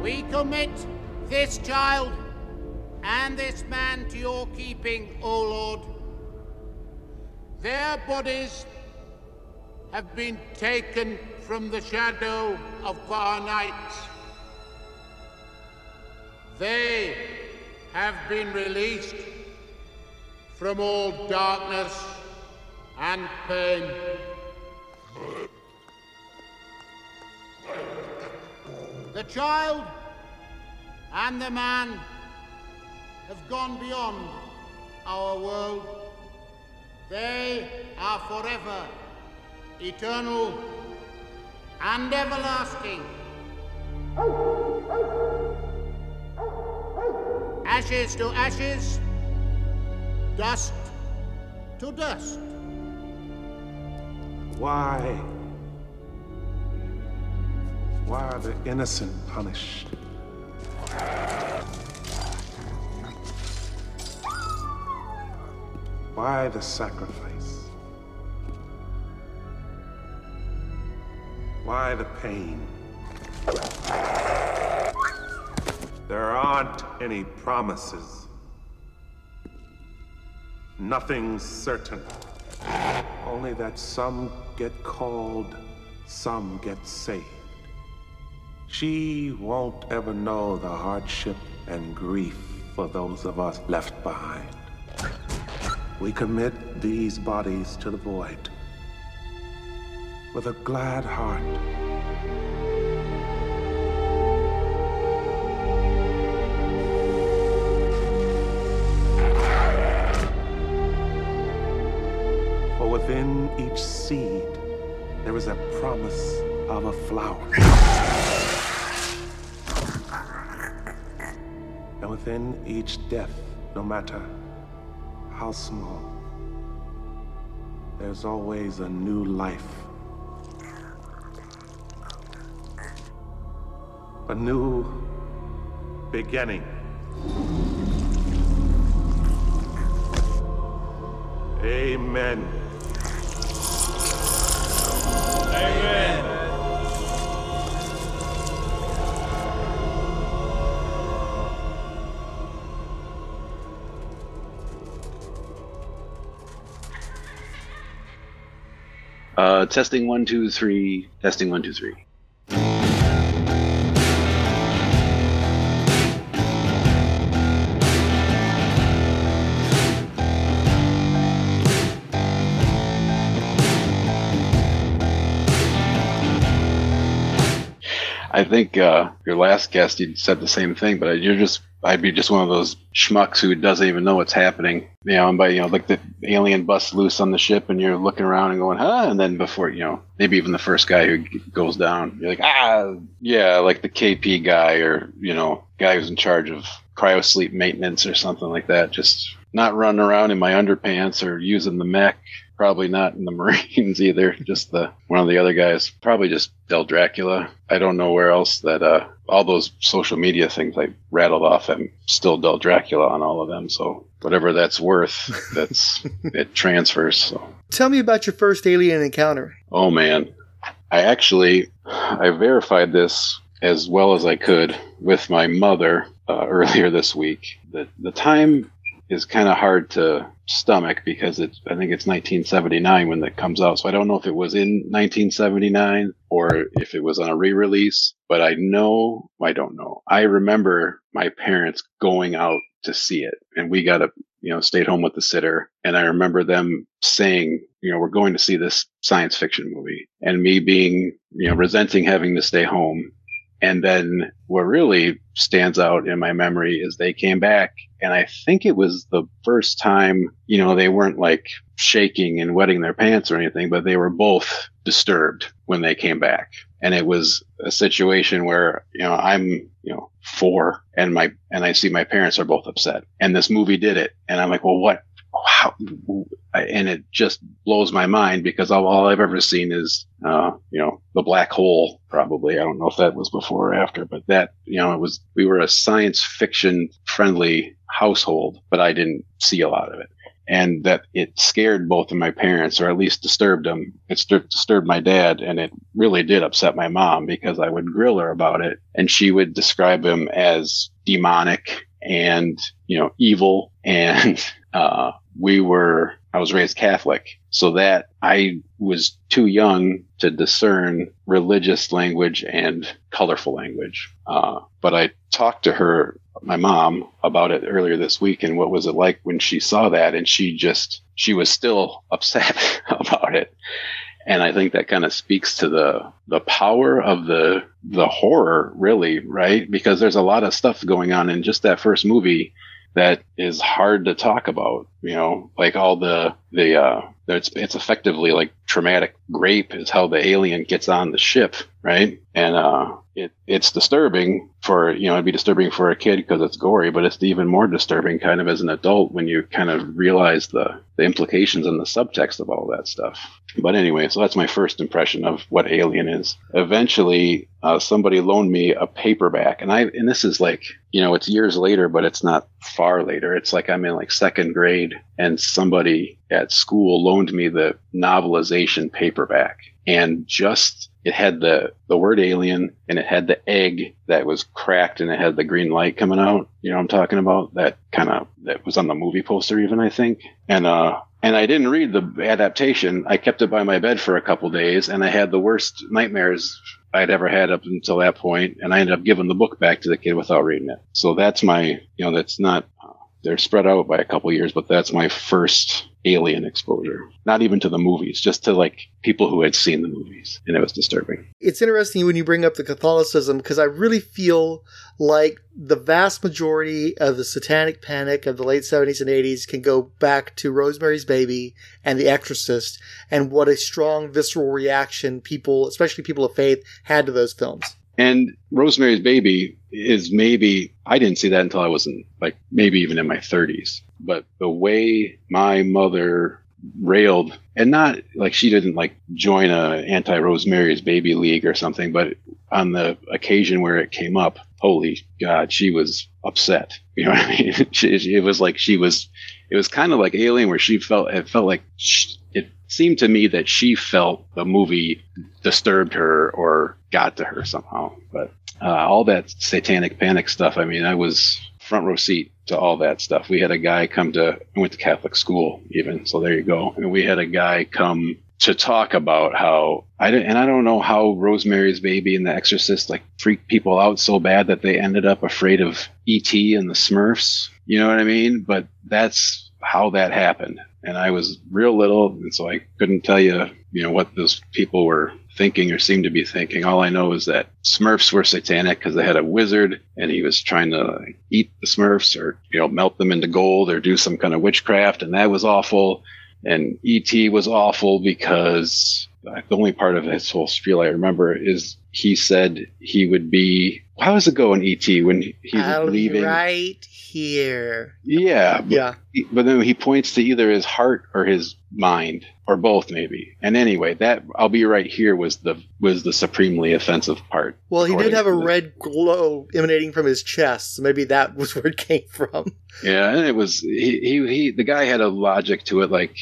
We commit this child and this man to your keeping, O Lord. Their bodies have been taken from the shadow of far nights. They have been released from all darkness and pain. The child and the man have gone beyond our world. They are forever eternal and everlasting. Ashes to ashes, dust to dust. Why? Why are the innocent punished? Why the sacrifice? Why the pain? There aren't any promises. Nothing's certain. Only that some get called, some get saved. She won't ever know the hardship and grief for those of us left behind. We commit these bodies to the void with a glad heart. For within each seed, there is a promise of a flower. And within each death, no matter how small, there's always a new life. A new beginning. Amen. Amen. Testing 1, 2, 3. Testing 1, 2, 3. I think your last guest, you said the same thing, but I'd be just one of those schmucks who doesn't even know what's happening. And by, like the alien busts loose on the ship and you're looking around and going, huh? And then before, maybe even the first guy who goes down, you're like, yeah, like the KP guy or, guy who's in charge of cryosleep maintenance or something like that. Just not running around in my underpants or using the mech. Probably not in the Marines either. Just one of the other guys. Probably just Del Dracula. I don't know where else that all those social media things I rattled off. I'm still Del Dracula on all of them. So whatever that's worth, it transfers. So tell me about your first alien encounter. Oh man, I verified this as well as I could with my mother earlier this week. The time is kind of hard to stomach because I think it's 1979 when that comes out. So I don't know if it was in 1979 or if it was on a re-release, but I don't know. I remember my parents going out to see it and we got stayed home with the sitter. And I remember them saying, we're going to see this science fiction movie, and me being, resenting having to stay home. And then what really stands out in my memory is they came back, and I think it was the first time, they weren't like shaking and wetting their pants or anything, but they were both disturbed when they came back. And it was a situation where, I'm, 4 and I see my parents are both upset, and this movie did it. And I'm like, well, what? How? And it just blows my mind because all I've ever seen is, the black hole. Probably, I don't know if that was before or after, but that, we were a science fiction friendly household, but I didn't see a lot of it. and that it scared both of my parents, or at least disturbed them. It disturbed my dad, and it really did upset my mom because I would grill her about it, and she would describe him as demonic and, evil. And I was raised Catholic, so that I was too young to discern religious language and colorful language. But I talked to her, my mom, about it earlier this week, and what was it like when she saw that, and she was still upset about it. And I think that kind of speaks to the power of the horror, really, right? Because there's a lot of stuff going on in just that first movie that is hard to talk about, like all it's effectively like traumatic rape is how the alien gets on the ship, right? And it's disturbing it'd be disturbing for a kid because it's gory, but it's even more disturbing kind of as an adult when you kind of realize the implications and the subtext of all that stuff. But anyway, so that's my first impression of what Alien is. Eventually, somebody loaned me a paperback, and this is like, it's years later, but it's not far later. It's like I'm in like second grade, and somebody at school loaned me the novelization paperback, and it had the word alien, and it had the egg that was cracked, and it had the green light coming out. You know what I'm talking about? That was on the movie poster even, I think. And I didn't read the adaptation. I kept it by my bed for a couple days, and I had the worst nightmares I'd ever had up until that point, and I ended up giving the book back to the kid without reading it. So that's my, that's not, they're spread out by a couple years, but that's my first Alien exposure. Not even to the movies, just to like people who had seen the movies, and it was disturbing. It's interesting when you bring up the Catholicism, because I really feel like the vast majority of the satanic panic of the late 70s and 80s can go back to Rosemary's Baby and The Exorcist, and what a strong visceral reaction people, especially people of faith, had to those films. And Rosemary's Baby is maybe, I didn't see that until I was maybe even in my 30s. But the way my mother railed, and not like she didn't like join a anti-Rosemary's Baby league or something, but on the occasion where it came up, holy God, she was upset. You know what I mean? It was kind of like Alien, where it seemed to me that she felt the movie disturbed her or got to her somehow. But all that satanic panic stuff, I mean, I was front row seat to all that stuff. We had a guy I went to Catholic school even, so there you go. And we had a guy come to talk about how, I don't know how Rosemary's Baby and The Exorcist like freaked people out so bad that they ended up afraid of E.T. and the Smurfs. You know what I mean? But that's how that happened. And I was real little, and so I couldn't tell you, what those people were thinking or seemed to be thinking. All I know is that Smurfs were satanic because they had a wizard, and he was trying to eat the Smurfs or, melt them into gold or do some kind of witchcraft, and that was awful. And E.T. was awful because the only part of his whole spiel I remember is he said he would be, how does it go in E.T. when he was leaving? Right here. Yeah. But then he points to either his heart or his mind, or both maybe. And anyway, that "I'll be right here" was the supremely offensive part. Well, he did have a red glow emanating from his chest, so maybe that was where it came from. Yeah, and it was the guy had a logic to it, like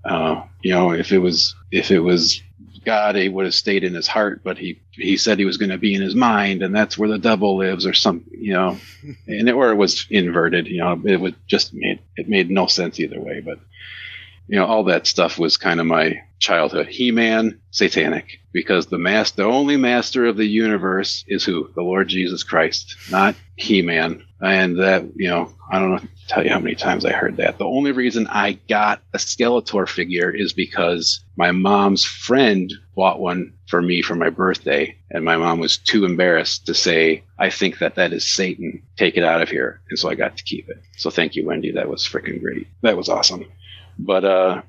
if it was God, he would have stayed in his heart, but he said he was going to be in his mind, and that's where the devil lives, or something, or it was inverted, it would just made no sense either way. But all that stuff was kind of my childhood. He-Man, satanic, because the only master of the universe is who? The Lord Jesus Christ, not He-Man. And that, I don't know to tell you how many times I heard that. The only reason I got a Skeletor figure is because my mom's friend bought one for me for my birthday, and my mom was too embarrassed to say, "I think that is Satan. Take it out of here." And so I got to keep it. So thank you, Wendy. That was freaking great. That was awesome. But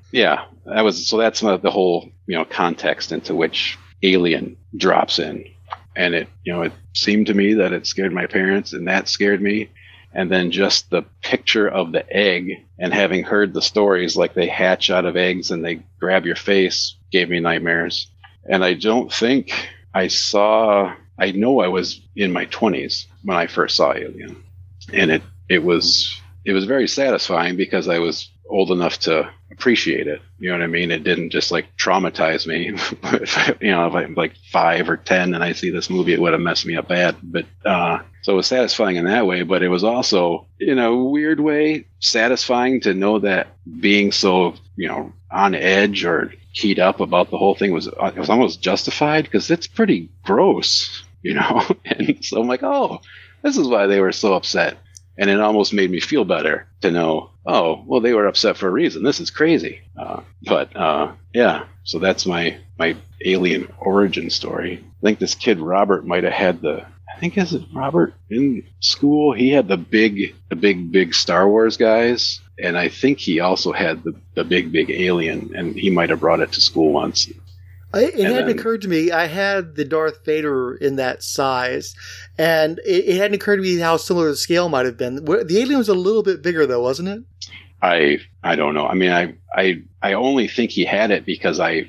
that's the whole context into which Alien drops in. And it seemed to me that it scared my parents, and that scared me. And then just the picture of the egg, and having heard the stories, like they hatch out of eggs and they grab your face, gave me nightmares. And I don't think I know I was in my 20s when I first saw Alien. And it was very satisfying because I was old enough to appreciate it. You know what I mean? It didn't just like traumatize me. If I'm like 5 or 10 and I see this movie, it would have messed me up bad. But so it was satisfying in that way, but it was also, in a weird way, satisfying to know that being so, on edge or keyed up about the whole thing was almost justified, because it's pretty gross, And so I'm like, oh, this is why they were so upset. And it almost made me feel better to know, oh, well, they were upset for a reason. This is crazy. Yeah, so that's my alien origin story. I think this kid, Robert, might have had is it Robert in school? He had the big Star Wars guys. And I think he also had the big alien, and he might have brought it to school once. It hadn't occurred to me. I had the Darth Vader in that size, and it hadn't occurred to me how similar the scale might have been. The alien was a little bit bigger, though, wasn't it? I don't know. I mean, I only think he had it because I've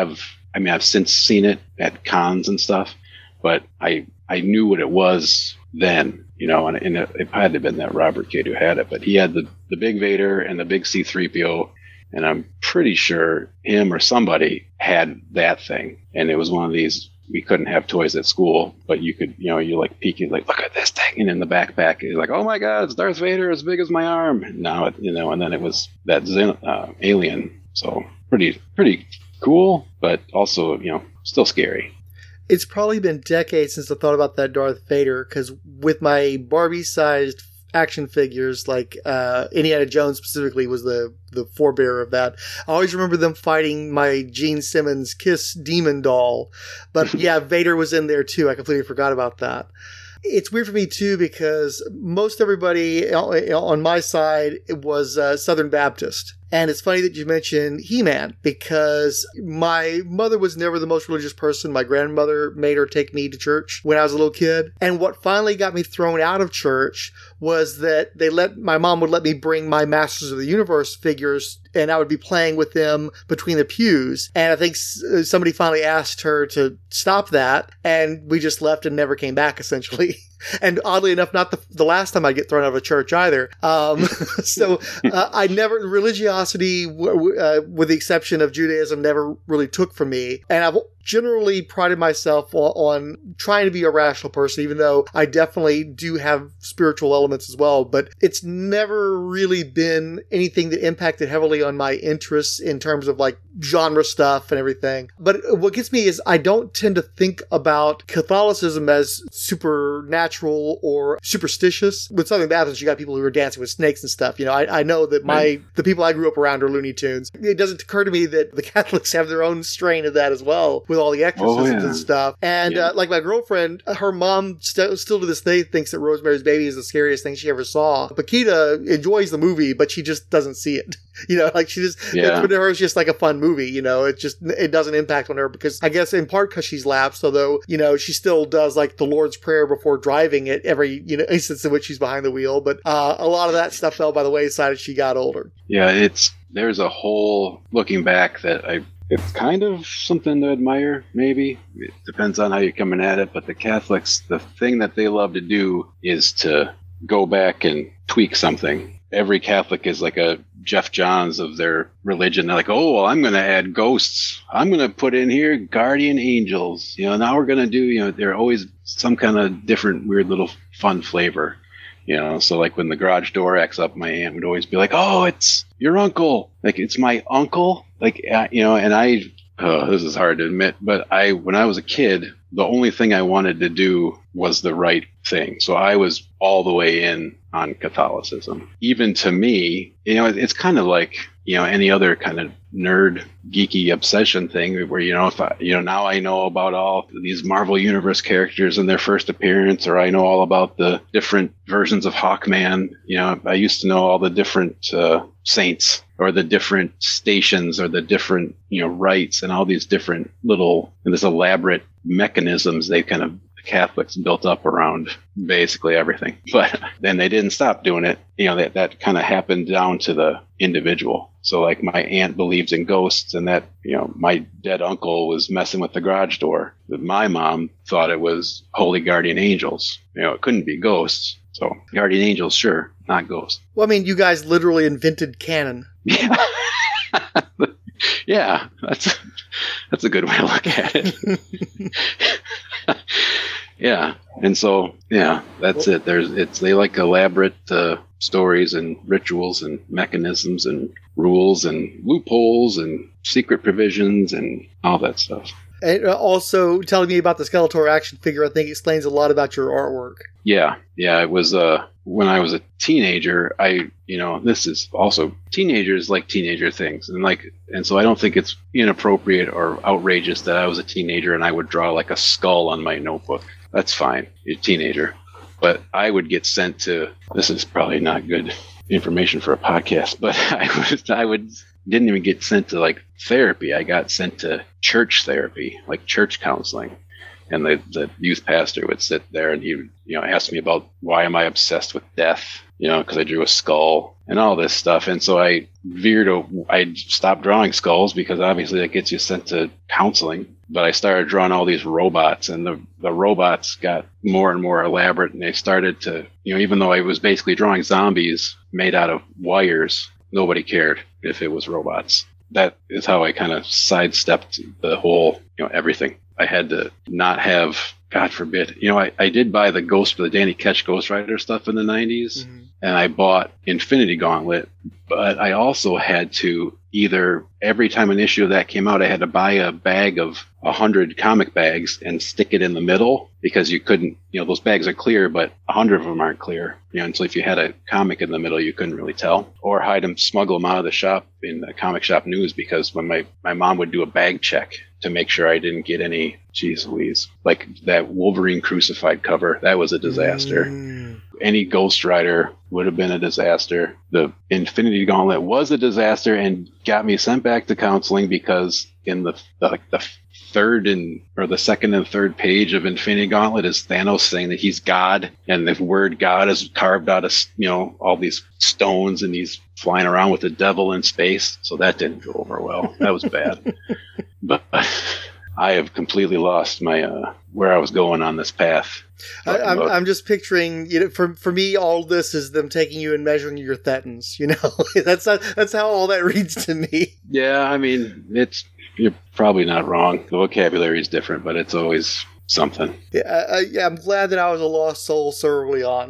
since seen it at cons and stuff, but I knew what it was then, and it had to have been that Robert kid who had it, but he had the big Vader and the big C-3PO. And I'm pretty sure him or somebody had that thing. And it was one of these, we couldn't have toys at school, but you could, you like peek, like, look at this thing. And in the backpack, you're like, oh my God, it's Darth Vader as big as my arm. And now, and then it was that alien. So pretty cool, but also, still scary. It's probably been decades since I thought about that Darth Vader, because with my Barbie-sized action figures, like Indiana Jones specifically was the forebearer of that. I always remember them fighting my Gene Simmons Kiss demon doll. But yeah, Vader was in there too. I completely forgot about that. It's weird for me too, because most everybody on my side was Southern Baptist. And it's funny that you mentioned He-Man, because my mother was never the most religious person. My grandmother made her take me to church when I was a little kid. And what finally got me thrown out of church was that my mom would let me bring my Masters of the Universe figures, and I would be playing with them between the pews. And I think somebody finally asked her to stop that, and we just left and never came back, essentially. And oddly enough, not the last time I get thrown out of a church either. So I never, religiosity, with the exception of Judaism, never really took from me. And I've generally prided myself on trying to be a rational person, even though I definitely do have spiritual elements as well. But it's never really been anything that impacted heavily on my interests in terms of like genre stuff and everything. But what gets me is I don't tend to think about Catholicism as supernatural or superstitious. With Southern Baptists, you got people who are dancing with snakes and stuff. I know that the people I grew up around are Looney Tunes. It doesn't occur to me that the Catholics have their own strain of that as well, with all the exorcisms and stuff. And like my girlfriend, her mom still to this day thinks that Rosemary's Baby is the scariest thing she ever saw. Paquita enjoys the movie, but she just doesn't see it. Like she just, for her, it's just like a fun movie. It doesn't impact on her, because I guess in part because she's lapsed, although, she still does like the Lord's Prayer before driving at every, instance in which she's behind the wheel. But a lot of that stuff fell by the wayside as she got older. Yeah, there's a whole, looking back, that it's kind of something to admire, maybe. It depends on how you're coming at it. But the Catholics, the thing that they love to do is to go back and tweak something. Every Catholic is like a Jeff Johns of their religion. They're like, oh, well, I'm going to add ghosts. I'm going to put in here guardian angels. Now we're going to do, they're always some kind of different, weird little fun flavor. So like when the garage door acts up, my aunt would always be like, oh, it's your uncle. Like, it's my uncle. Like, and this is hard to admit, but when I was a kid, the only thing I wanted to do was the right thing. So I was all the way in on Catholicism. Even to me, it's kind of like, any other kind of nerd, geeky obsession thing where, if I, now I know about all these Marvel Universe characters and their first appearance, or I know all about the different versions of Hawkman. I used to know all the different saints, or the different stations, or the different, rites, and all these different little, and this elaborate mechanisms they kind of, Catholics built up around basically everything. But then they didn't stop doing it. That kind of happened down to the individual. So like my aunt believes in ghosts, and that, my dead uncle was messing with the garage door. But my mom thought it was holy guardian angels. It couldn't be ghosts. So guardian angels, sure, not ghosts. Well, I mean, you guys literally invented canon. Yeah. Yeah, that's a good way to look at it. Yeah, and so that's it. They like elaborate stories and rituals and mechanisms and rules and loopholes and secret provisions and all that stuff. And also telling me about the Skeletor action figure, I think explains a lot about your artwork. Yeah, it was when I was a teenager. This is also teenagers like teenager things, and so I don't think it's inappropriate or outrageous that I was a teenager and I would draw like a skull on my notebook. That's fine, you're a teenager. But I would get sent to. This is probably not good information for a podcast, but I didn't even get sent to like therapy. I got sent to church therapy, like church counseling. And the youth pastor would sit there and he would, ask me about why am I obsessed with death, because I drew a skull and all this stuff. And so I stopped drawing skulls because obviously that gets you sent to counseling. But I started drawing all these robots, and the robots got more and more elaborate, and they started to, even though I was basically drawing zombies made out of wires, nobody cared if it was robots. That is how I kind of sidestepped the whole, everything. I had to not have, God forbid, I did buy the Danny Ketch Ghost Rider stuff in the 90s, and I bought Infinity Gauntlet, but I also had to either, every time an issue of that came out, I had to buy a bag of 100 comic bags and stick it in the middle, because you couldn't, those bags are clear, but 100 of them aren't clear. And so if you had a comic in the middle, you couldn't really tell. Or hide them, smuggle them out of the shop in the comic shop news, because when my mom would do a bag check to make sure I didn't get any, geez Louise, like that Wolverine Crucified cover, that was a disaster. Any Ghost Rider would have been a disaster. The Infinity Gauntlet was a disaster and got me sent back to counseling, because in the second and third page of Infinity Gauntlet is Thanos saying that he's God, and the word God is carved out of all these stones, and he's flying around with the devil in space. So that didn't go over well. That was bad. But I have completely lost my where I was going on this path. I'm just picturing, for me, all this is them taking you and measuring your thetans. That's how all that reads to me. Yeah, I mean, you're probably not wrong. The vocabulary is different, but it's always something. Yeah, I'm glad that I was a lost soul so early on,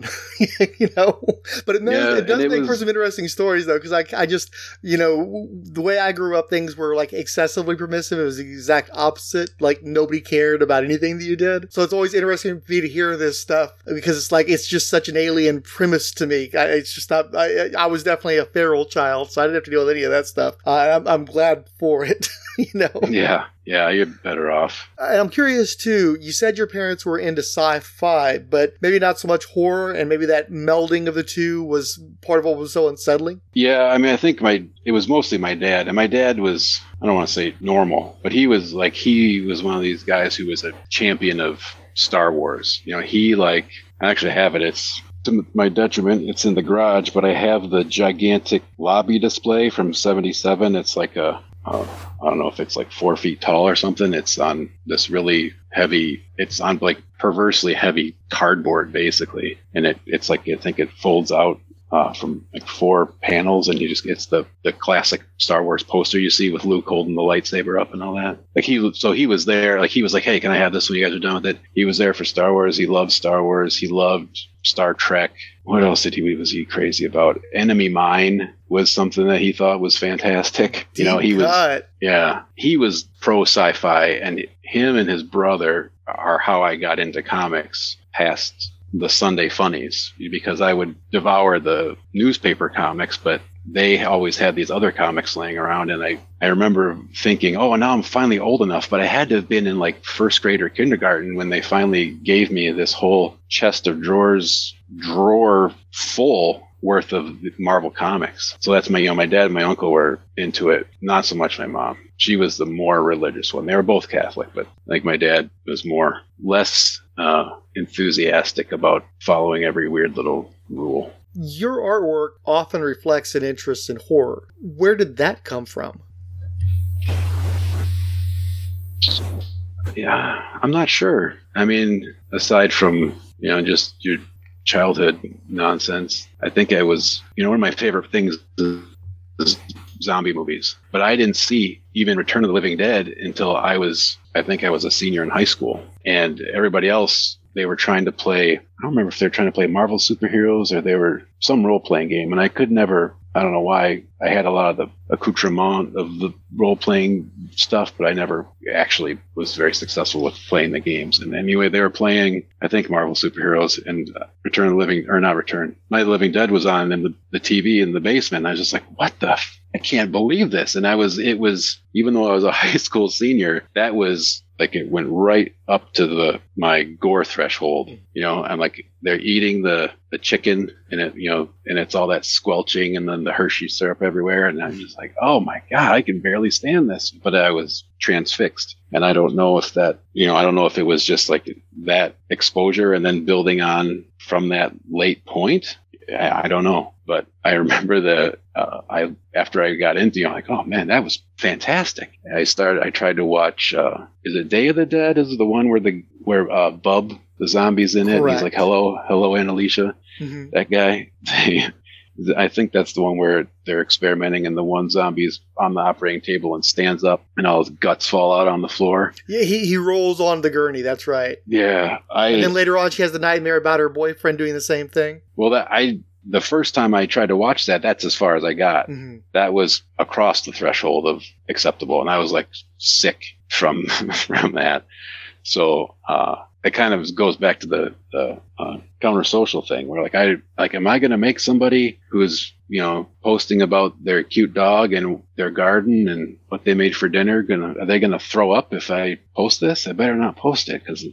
But it does make for some interesting stories, though, because I just, the way I grew up, things were like excessively permissive. It was the exact opposite. Like nobody cared about anything that you did. So it's always interesting for me to hear this stuff, because it's just such an alien premise to me. It's just not. I was definitely a feral child, so I didn't have to deal with any of that stuff. I'm glad for it. Yeah, you're better off. And I'm curious too, you said your parents were into sci-fi, but maybe not so much horror, and maybe that melding of the two was part of what was so unsettling? Yeah, I mean, I think it was mostly my dad, and my dad was, I don't want to say normal, but he was one of these guys who was a champion of Star Wars. I actually have it. It's to my detriment. It's in the garage, but I have the gigantic lobby display from '77. It's like I don't know if it's like 4 feet tall or something. It's on this really heavy, it's on like perversely heavy cardboard basically. And it's like, I think it folds out from like 4 panels, and it's the classic Star Wars poster you see with Luke holding the lightsaber up and all that. He was there, he was like, hey, can I have this when you guys are done with it? He was there for Star Wars. He loved Star Wars. He loved Star Trek. What else was he crazy about? Enemy Mine was something that he thought was fantastic. He was pro sci-fi, and him and his brother are how I got into comics past the Sunday funnies, because I would devour the newspaper comics, but they always had these other comics laying around, and I remember thinking, oh, now I'm finally old enough, but I had to have been in like first grade or kindergarten when they finally gave me this whole chest of drawer full worth of Marvel comics. So that's my dad and my uncle were into it, not so much my mom. She was the more religious one. They were both Catholic, but like my dad was less enthusiastic about following every weird little rule. Your artwork often reflects an interest in horror. Where did that come from? Yeah, I'm not sure. I mean, aside from, just your childhood nonsense, I think I was, one of my favorite things is zombie movies. But I didn't see even Return of the Living Dead until I think I was a senior in high school. And everybody else, they were trying to play, I don't remember if they were trying to play Marvel superheroes or they were some role-playing game. And I could never, I don't know why, I had a lot of the accoutrement of the role-playing stuff, but I never actually was very successful with playing the games. And anyway, they were playing, I think, Marvel superheroes, and Return of the Living, or not Return, Night of the Living Dead was on in the TV in the basement. And I was just like, what the I can't believe this. And it was, even though I was a high school senior, that was like, it went right up to my gore threshold. I'm like, they're eating the chicken and it, and it's all that squelching and then the Hershey syrup everywhere. And I'm just like, oh my God, I can barely stand this. But I was transfixed. And I don't know if that, I don't know if it was just like that exposure and then building on from that late point. I don't know. But I remember after I got into, like, oh man, that was fantastic. I tried to watch, is it Day of the Dead? Is it the one where Bub, the zombie's in it? And he's like, hello, Aunt Alicia. Mm-hmm. That guy. I think that's the one where they're experimenting and the one zombie's on the operating table and stands up and all his guts fall out on the floor. Yeah, he rolls on the gurney. That's right. Yeah. And then later on, she has the nightmare about her boyfriend doing the same thing. Well, the first time I tried to watch that's as far as I got. Mm-hmm. That was across the threshold of acceptable. And I was like sick from that. So, it kind of goes back to the counter-social thing where am I going to make somebody who's, posting about their cute dog and their garden and what they made for dinner, are they going to throw up if I post this? I better not post it because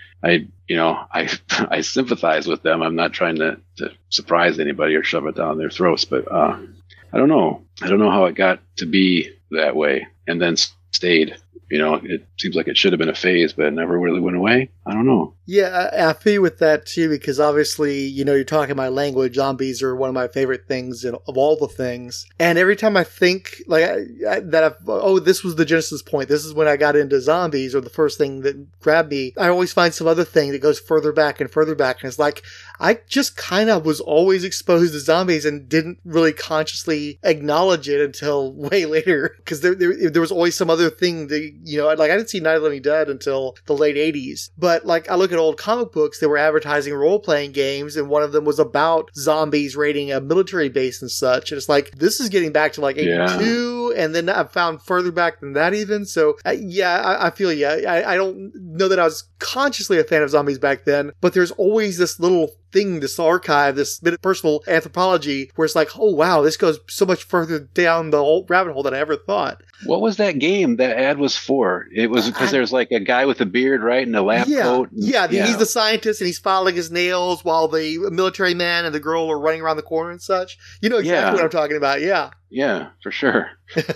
I sympathize with them. I'm not trying to surprise anybody or shove it down their throats, but I don't know. I don't know how it got to be that way and then stayed. It seems like it should have been a phase, but it never really went away. I don't know. Yeah, I feel with that too, because obviously, you're talking my language. Zombies are one of my favorite things of all the things. And every time I think this was the genesis point, this is when I got into zombies, or the first thing that grabbed me, I always find some other thing that goes further back and further back. And it's like, I just kind of was always exposed to zombies and didn't really consciously acknowledge it until way later. Because there was always some other thing that, I didn't see Night of the Living Dead until the late 80s. But I look at old comic books that were advertising role-playing games, and one of them was about zombies raiding a military base and such. And it's like, this is getting back to 82, and then I've found further back than that even. So, I feel you. I don't know that I was consciously a fan of zombies back then, but there's always this little thing, this archive, this personal anthropology where it's like, oh wow, this goes so much further down the whole rabbit hole than I ever thought. What was that game that ad was for? It was because there's like a guy with a beard, right, and a lab coat. He's the scientist and he's filing his nails while the military man and the girl are running around the corner and such. You know exactly what I'm talking about. Yeah, for sure.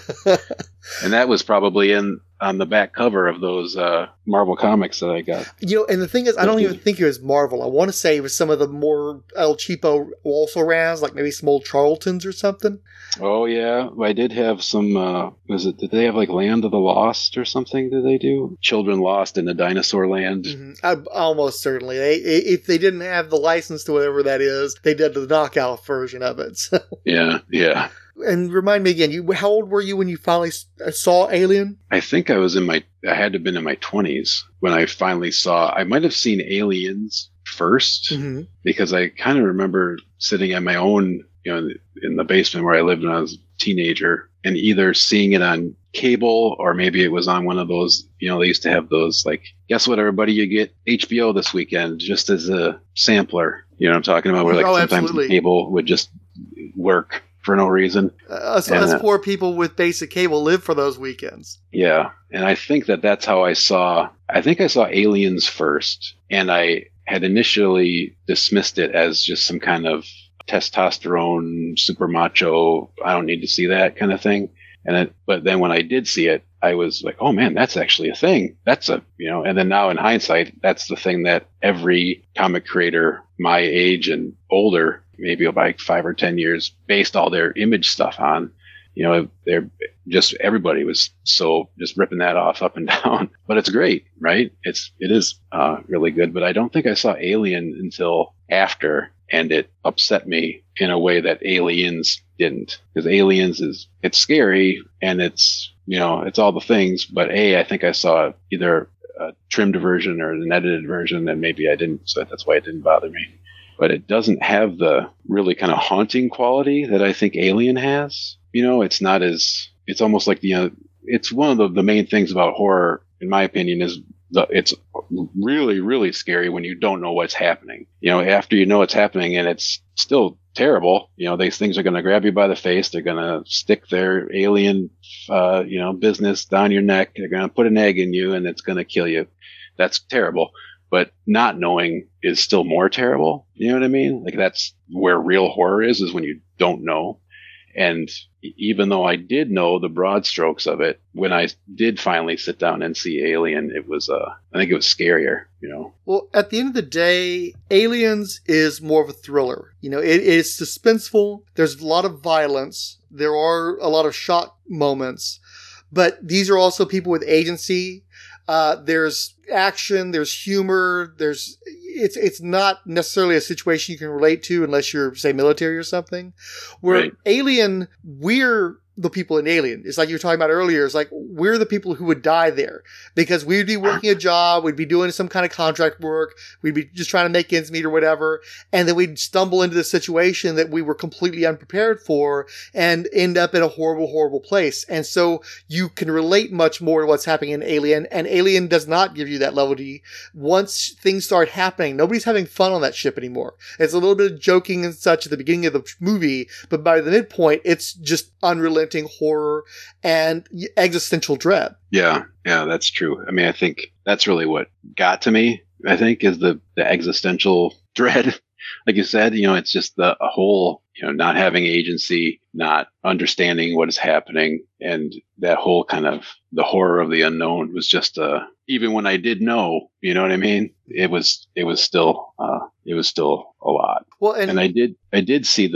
And that was probably on the back cover of those Marvel comics that I got. And the thing is, I don't even think it was Marvel. I want to say it was some of the more El Cheapo also rans, like maybe some old Charltons or something. Oh, yeah. I did have some, did they have like Land of the Lost or something? Did they do? Children Lost in the Dinosaur Land? Mm-hmm. Almost certainly. If they didn't have the license to whatever that is, they did the knockout version of it. So. Yeah. And remind me again, how old were you when you finally saw Alien? I think I had to have been in my 20s when I finally I might have seen Aliens first, mm-hmm. because I kind of remember sitting at my own, in the basement where I lived when I was a teenager, and either seeing it on cable or maybe it was on one of those, they used to have those, like, guess what, everybody, you get HBO this weekend just as a sampler. You know what I'm talking about? Where sometimes absolutely. The cable would just work for no reason. Us poor people with basic cable live for those weekends. Yeah. And I think that's how I saw Aliens first. And I had initially dismissed it as just some kind of testosterone, super macho, I don't need to see that kind of thing. But then when I did see it, I was like, oh man, that's actually a thing. And then now in hindsight, that's the thing that every comic creator my age and older, maybe like 5 or 10 years, based all their image stuff on. They're just, everybody was so just ripping that off up and down. But it's great, right? It is really good. But I don't think I saw Alien until after, and it upset me in a way that Aliens didn't, because Aliens it's scary and it's, it's all the things, but I think I saw either a trimmed version or an edited version, and maybe I didn't, so that's why it didn't bother me. But it doesn't have the really kind of haunting quality that I think Alien has. It's not as, it's almost like it's one of the main things about horror, in my opinion, is it's really, really scary when you don't know what's happening. After you know what's happening and it's still terrible, these things are going to grab you by the face. They're going to stick their alien, business down your neck. They're going to put an egg in you and it's going to kill you. That's terrible. But not knowing is still more terrible. You know what I mean? Like, that's where real horror is when you don't know. And even though I did know the broad strokes of it, when I did finally sit down and see Alien, it was, I think it was scarier, Well, at the end of the day, Aliens is more of a thriller. It is suspenseful. There's a lot of violence. There are a lot of shock moments. But these are also people with agency. There's action, there's humor, it's not necessarily a situation you can relate to unless you're, say, military or something. Where right. Alien, we're the people in Alien. It's like you were talking about earlier. It's like we're the people who would die there because we'd be working a job. We'd be doing some kind of contract work. We'd be just trying to make ends meet or whatever. And then we'd stumble into the situation that we were completely unprepared for and end up in a horrible, horrible place. And so you can relate much more to what's happening in Alien. And Alien does not give you that levity. Once things start happening, nobody's having fun on that ship anymore. It's a little bit of joking and such at the beginning of the movie, but by the midpoint, it's just unrelenting horror and existential dread. Yeah, that's true. I mean, I think that's really what got to me, I think, is the existential dread. Like you said, it's just the whole, not having agency, not understanding what is happening. And that whole kind of the horror of the unknown was just, even when I did know, you know what I mean? It was still a lot. Well, and I did see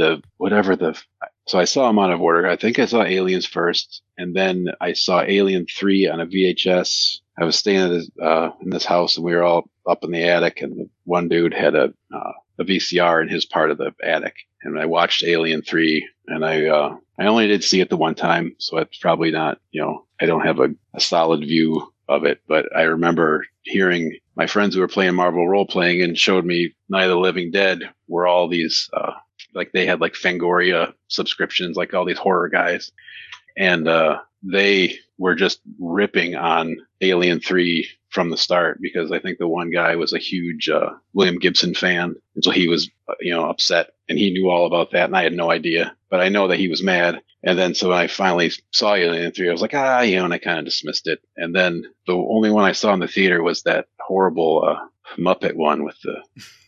so I saw them out of order. I think I saw Aliens first, and then I saw Alien 3 on a VHS. I was staying in this house, and we were all up in the attic, and the one dude had a VCR in his part of the attic. And I watched Alien 3, and I only did see it the one time, so it's probably not, I don't have a solid view of it, but I remember hearing my friends who were playing Marvel role-playing and showed me Night of the Living Dead, where all these, like they had like Fangoria subscriptions, like all these horror guys. And they were just ripping on Alien 3 from the start, because I think the one guy was a huge William Gibson fan. And so he was, upset, and he knew all about that. And I had no idea, but I know that he was mad. And then so when I finally saw Alien 3, I was like, and I kind of dismissed it. And then the only one I saw in the theater was that horrible Muppet one with the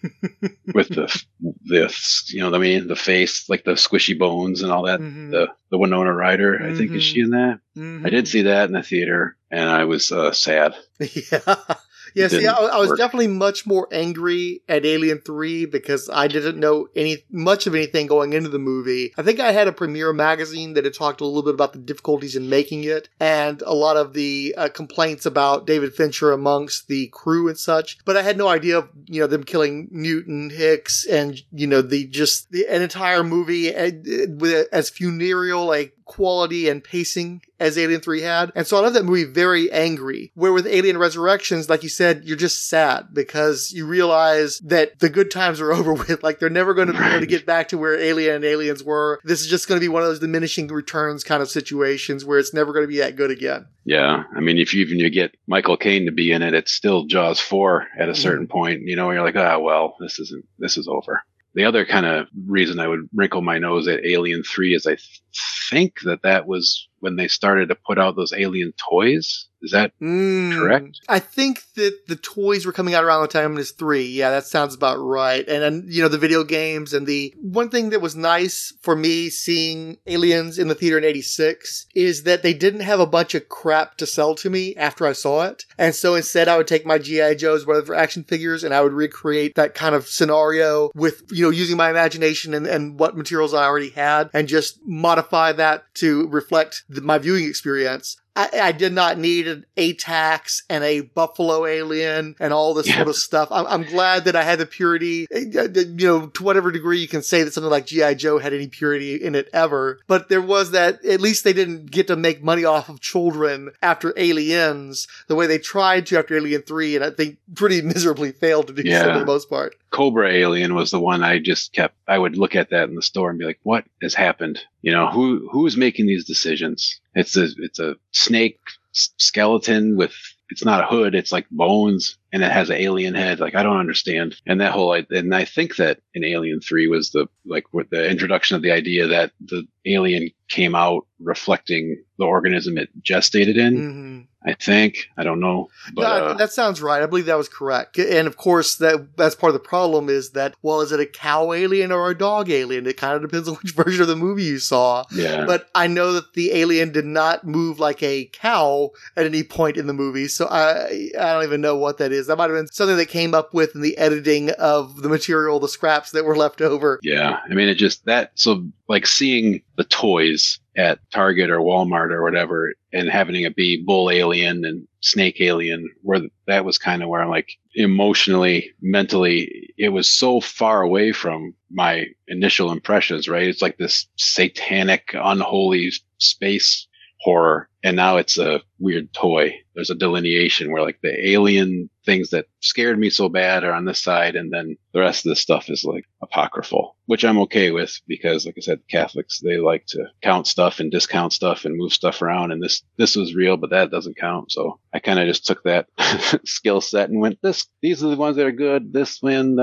the face, like the squishy bones and all that. Mm-hmm. The Winona Ryder, I think, is she in that? Mm-hmm. I did see that in the theater, and I was sad. Yeah, see, I was definitely much more angry at Alien 3 because I didn't know much of anything going into the movie. I think I had a Premiere magazine that had talked a little bit about the difficulties in making it and a lot of the complaints about David Fincher amongst the crew and such. But I had no idea of, them killing Newton, Hicks, and, an entire movie with as funereal a quality and pacing as Alien 3 had. And so I left that movie very angry. Where with Alien Resurrections, like you said, you're just sad because you realize that the good times are over with. Like, they're never going to be able to get back to where Alien and Aliens were. This is just going to be one of those diminishing returns kind of situations where it's never going to be that good again. Yeah. I mean, if you get Michael Caine to be in it, it's still Jaws 4 at a certain point. You're like, this is over. The other kind of reason I would wrinkle my nose at Alien 3 is I think that was when they started to put out those Alien toys. Is that correct? I think that the toys were coming out around the time as 3. Yeah, that sounds about right. And then, the video games, and the one thing that was nice for me seeing Aliens in the theater in 86 is that they didn't have a bunch of crap to sell to me after I saw it. And so instead I would take my G.I. Joes, whatever action figures, and I would recreate that kind of scenario with, using my imagination and what materials I already had and just modify that to reflect my viewing experience. I did not need an ATAX and a buffalo alien and all this sort of stuff. I'm glad that I had the purity, to whatever degree you can say that something like G.I. Joe had any purity in it ever. But there was that, at least they didn't get to make money off of children after Aliens the way they tried to after Alien 3, and I think pretty miserably failed to do so for the most part. Cobra Alien was the one I would look at that in the store and be like, what has happened? Who's making these decisions? It's a snake skeleton with, it's not a hood, it's like bones, and it has an alien head. Like, I don't understand. And I think that in Alien 3 was with the introduction of the idea that the alien came out reflecting the organism it gestated in. Mm-hmm. I don't know. But, that sounds right. I believe that was correct. And of course, that's part of the problem is that, well, is it a cow alien or a dog alien? It kind of depends on which version of the movie you saw. Yeah. But I know that the alien did not move like a cow at any point in the movie, so I don't even know what that is. That might have been something that came up with in the editing of the material, the scraps that were left over. Yeah. I mean, so like seeing the toys at Target or Walmart or whatever and having it be bull alien and snake alien, where that was kind of where I'm like, emotionally, mentally, it was so far away from my initial impressions, right? It's like this satanic, unholy space horror, and now it's a weird toy. There's a delineation where like the alien things that scared me so bad are on this side, and then the rest of the stuff is like apocryphal, which I'm okay with because, like I said, Catholics, they like to count stuff and discount stuff and move stuff around, and this was real, but that doesn't count. So I kind of just took that skill set and went, these are the ones that are good, this one,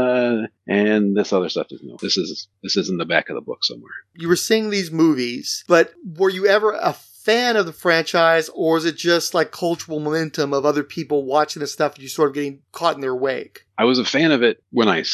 and this other stuff is no. This is in the back of the book somewhere. You were seeing these movies, but were you ever a fan of the franchise, or is it just like cultural momentum of other people watching this stuff and you sort of getting caught in their wake? I was a fan of it when I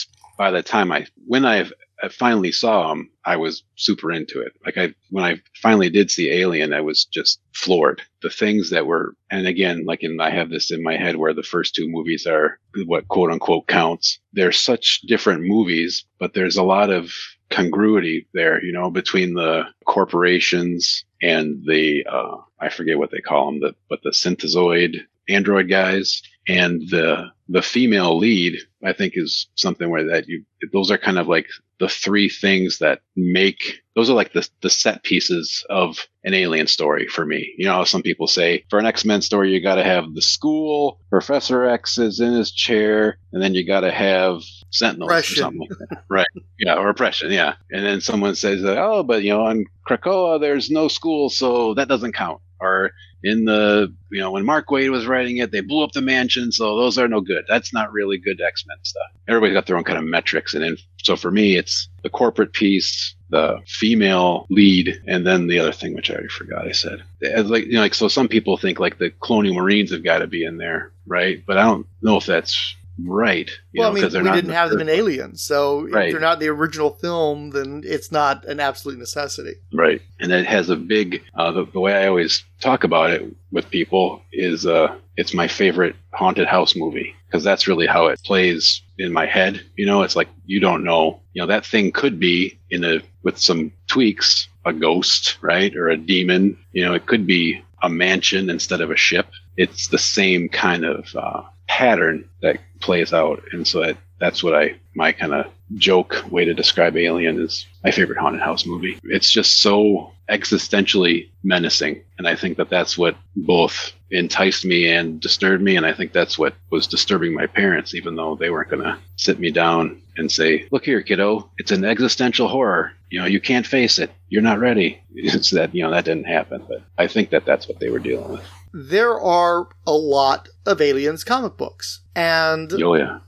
finally saw them. I was super into it. Like when I finally did see Alien, I was just floored. The things that were, and again, I have this in my head where the first two movies are what quote unquote counts. They're such different movies, but there's a lot of congruity there, between the corporations and the, I forget what they call them, but the synthezoid android guys, and the female lead, I think, is something where those are kind of like the three things that those are like the set pieces of an Alien story for me. Some people say for an X-Men story, you got to have the school, Professor X is in his chair, and then you got to have Sentinels or something like that. Right. Yeah. Or oppression. Yeah. And then someone says, but on Krakoa, there's no school, so that doesn't count. Or in when Mark Waid was writing it, they blew up the mansion, so those are no good. That's not really good X-Men stuff. Everybody's got their own kind of metrics. And then, so for me, it's the corporate piece, the female lead, and then the other thing, which I already forgot I said. So some people think like the Colonial Marines have got to be in there, right? But I don't know if that's right. We didn't have them in Aliens, so if they're not the original film, then it's not an absolute necessity. Right. And it has a big, the way I always talk about it with people is it's my favorite haunted house movie, because that's really how it plays in my head. It's like, you don't know, that thing could be with some tweaks, a ghost, right? Or a demon, it could be a mansion instead of a ship. It's the same kind of, pattern that plays out. And so that's what my kind of joke way to describe Alien is my favorite haunted house movie. It's just so existentially menacing. And I think that that's what both enticed me and disturbed me. And I think that's what was disturbing my parents, even though they weren't going to sit me down and say, look here, kiddo, it's an existential horror. You can't face it. You're not ready. It's that, that didn't happen. But I think that that's what they were dealing with. There are a lot of Aliens comic books. And oh, yeah.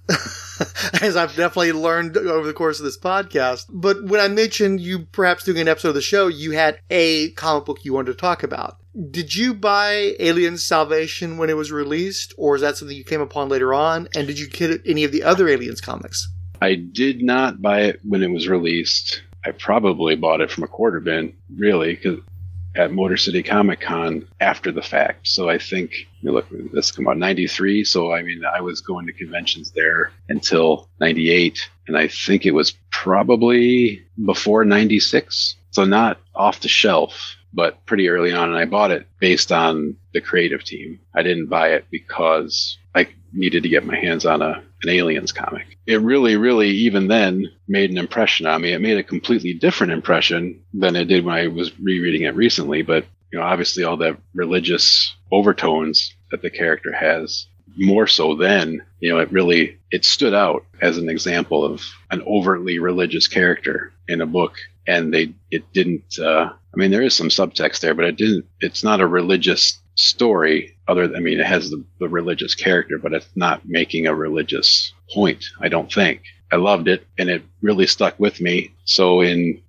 As I've definitely learned over the course of this podcast. But when I mentioned you perhaps doing an episode of the show, you had a comic book you wanted to talk about. Did you buy Aliens Salvation when it was released, or is that something you came upon later on? And did you get any of the other Aliens comics? I did not buy it when it was released. I probably bought it from a quarter bin, really, because at Motor City Comic Con after the fact. So I think, this came out in 93. So, I was going to conventions there until 98. And I think it was probably before 96. So not off the shelf. but pretty early on, and I bought it based on the creative team. I didn't buy it because I needed to get my hands on an Aliens comic. It really, really, even then, made an impression on me. It made a completely different impression than it did when I was rereading it recently, but obviously all the religious overtones that the character has, more so then, it stood out as an example of an overtly religious character in a book. And it didn't, there is some subtext there, but it's not a religious story it has the religious character, but it's not making a religious point, I don't think. I loved it, and it really stuck with me. So in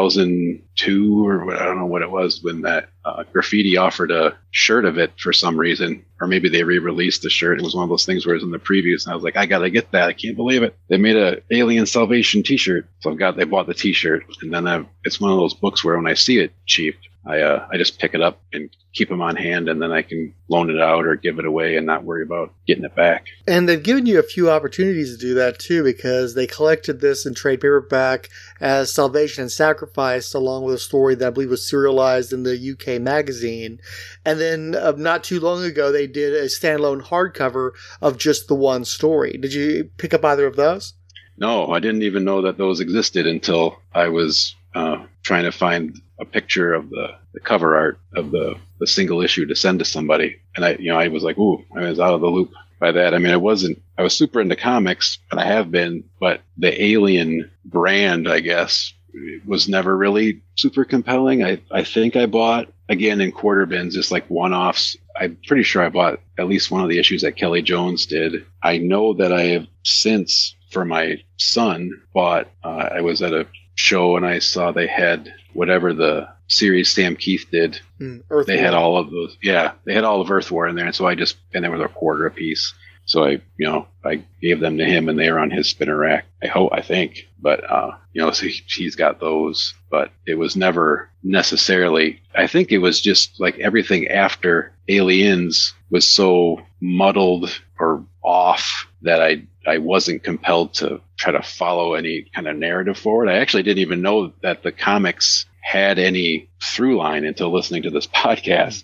2002, or I don't know what it was, when that Graffiti offered a shirt of it for some reason, or maybe they re-released the shirt. It was one of those things where it was in the previews, and I was like, I gotta get that. I can't believe it. They made a Alien Salvation t-shirt. So they bought the t-shirt, and then it's one of those books where when I see it cheap, I just pick it up and keep them on hand, and then I can loan it out or give it away and not worry about getting it back. And they've given you a few opportunities to do that too, because they collected this in trade paperback as Salvation and Sacrifice, along with a story that I believe was serialized in the UK magazine. And then not too long ago, they did a standalone hardcover of just the one story. Did you pick up either of those? No, I didn't even know that those existed until I was trying to find a picture of the cover art of the single issue to send to somebody. And I was like, ooh, I was out of the loop by that. I was super into comics, and I have been, but the Alien brand, I guess, was never really super compelling. I think I bought, again, in quarter bins, just like one-offs. I'm pretty sure I bought at least one of the issues that Kelly Jones did. I know that I have since, for my son, bought, I was at a show and I saw they had whatever the series Sam Keith did. They had all of those. Yeah, they had all of Earth War in there. And so and they were a quarter a piece. So I gave them to him, and they were on his spinner rack. I think. But, so he's got those, but it was never necessarily, I think it was just like everything after Aliens was so muddled or off that I wasn't compelled to try to follow any kind of narrative forward. I actually didn't even know that the comics had any through line until listening to this podcast.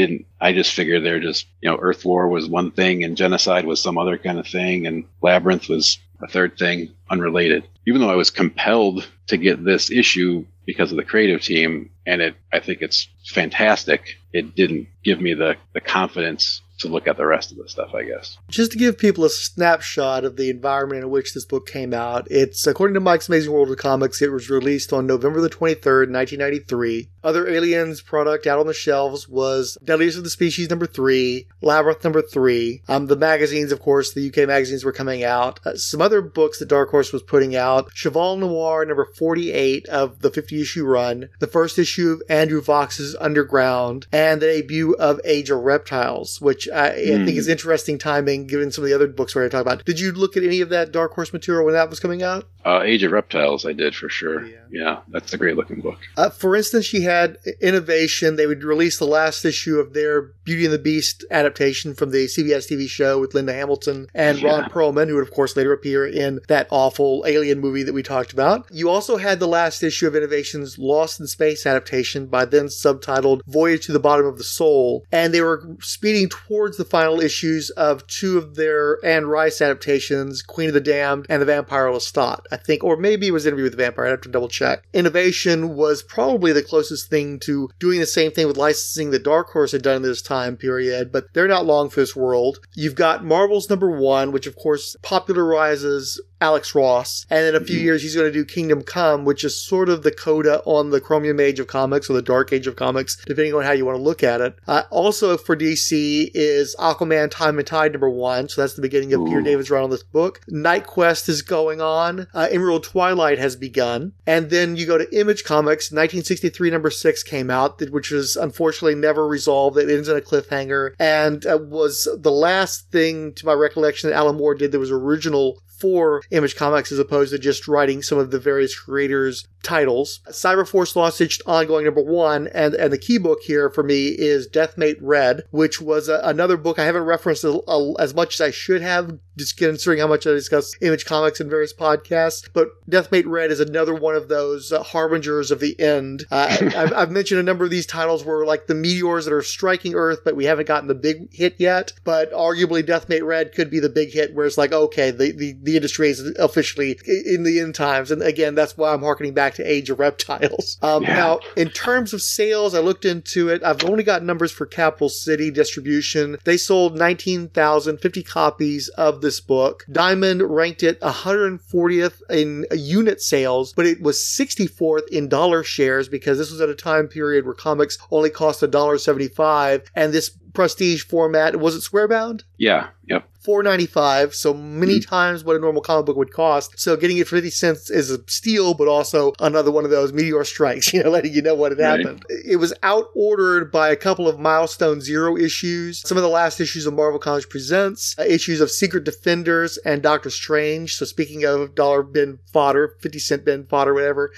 I just figured they're just, Earth War was one thing and Genocide was some other kind of thing, and Labyrinth was a third thing unrelated. Even though I was compelled to get this issue because of the creative team, and I think it's fantastic, it didn't give me the confidence to look at the rest of the stuff, I guess. Just to give people a snapshot of the environment in which this book came out, it's, according to Mike's Amazing World of Comics, it was released on November the 23rd, 1993. Other Aliens product out on the shelves was Deadliest of the Species #3, Labyrinth #3. The magazines, of course, the UK magazines were coming out. Some other books that Dark Horse was putting out: Cheval Noir #48 of the 50-issue run, the first issue of Andrew Vox's Underground, and the debut of Age of Reptiles, which I think is interesting timing given some of the other books we're going to talk about. Did you look at any of that Dark Horse material when that was coming out? Age of Reptiles, I did, for sure. Yeah, that's a great looking book. For instance, she had Innovation. They would release the last issue of their Beauty and the Beast adaptation from the CBS TV show with Linda Hamilton and Ron Perlman, who would, of course, later appear in that awful Alien movie that we talked about. You also had the last issue of Innovation's Lost in Space adaptation, by then subtitled Voyage to the Bottom of the Soul, and they were speeding towards the final issues of two of their Anne Rice adaptations, Queen of the Damned and The Vampire Lestat, I think, or maybe it was Interview with the Vampire. I'd have to double check. Innovation was probably the closest thing to doing the same thing with licensing that Dark Horse had done in this time period, but they're not long for this world. You've got Marvel's #1, which of course popularizes Alex Ross, and in a few years he's going to do Kingdom Come, which is sort of the coda on the Chromium Age of Comics or the Dark Age of Comics, depending on how you want to look at it. Also for DC is Aquaman Time and Tide #1, so that's the beginning of Peter David's run on this book. Night Quest is going on. Emerald Twilight has begun. And then you go to Image Comics. 1963 #6 came out, which was unfortunately never resolved. It ends in a cliffhanger, and was the last thing, to my recollection, that Alan Moore did that was original for Image Comics as opposed to just writing some of the various creators' titles. Cyberforce Lost Age ongoing #1, and the key book here for me is Deathmate Red, which was another book I haven't referenced as much as I should have, just considering how much I discuss Image Comics in various podcasts. But Deathmate Red is another one of those harbingers of the end. I've mentioned a number of these titles were like the meteors that are striking Earth, but we haven't gotten the big hit yet. But arguably Deathmate Red could be the big hit where it's like, okay, the industry is officially in the end times. And again, that's why I'm harkening back to Age of Reptiles. Now, in terms of sales, I looked into it. I've only got numbers for Capital City distribution. They sold 19,050 copies of this book. Diamond ranked it 140th in unit sales, but it was 64th in dollar shares because this was at a time period where comics only cost $1.75, and this prestige format, was it square-bound? Yeah, yep. $4.95, so many times what a normal comic book would cost. So getting it for 50 cents is a steal, but also another one of those meteor strikes, letting you know what had happened. It was out-ordered by a couple of Milestone Zero issues, some of the last issues of Marvel Comics Presents, issues of Secret Defenders and Doctor Strange. So speaking of dollar bin fodder, 50-cent bin fodder, whatever.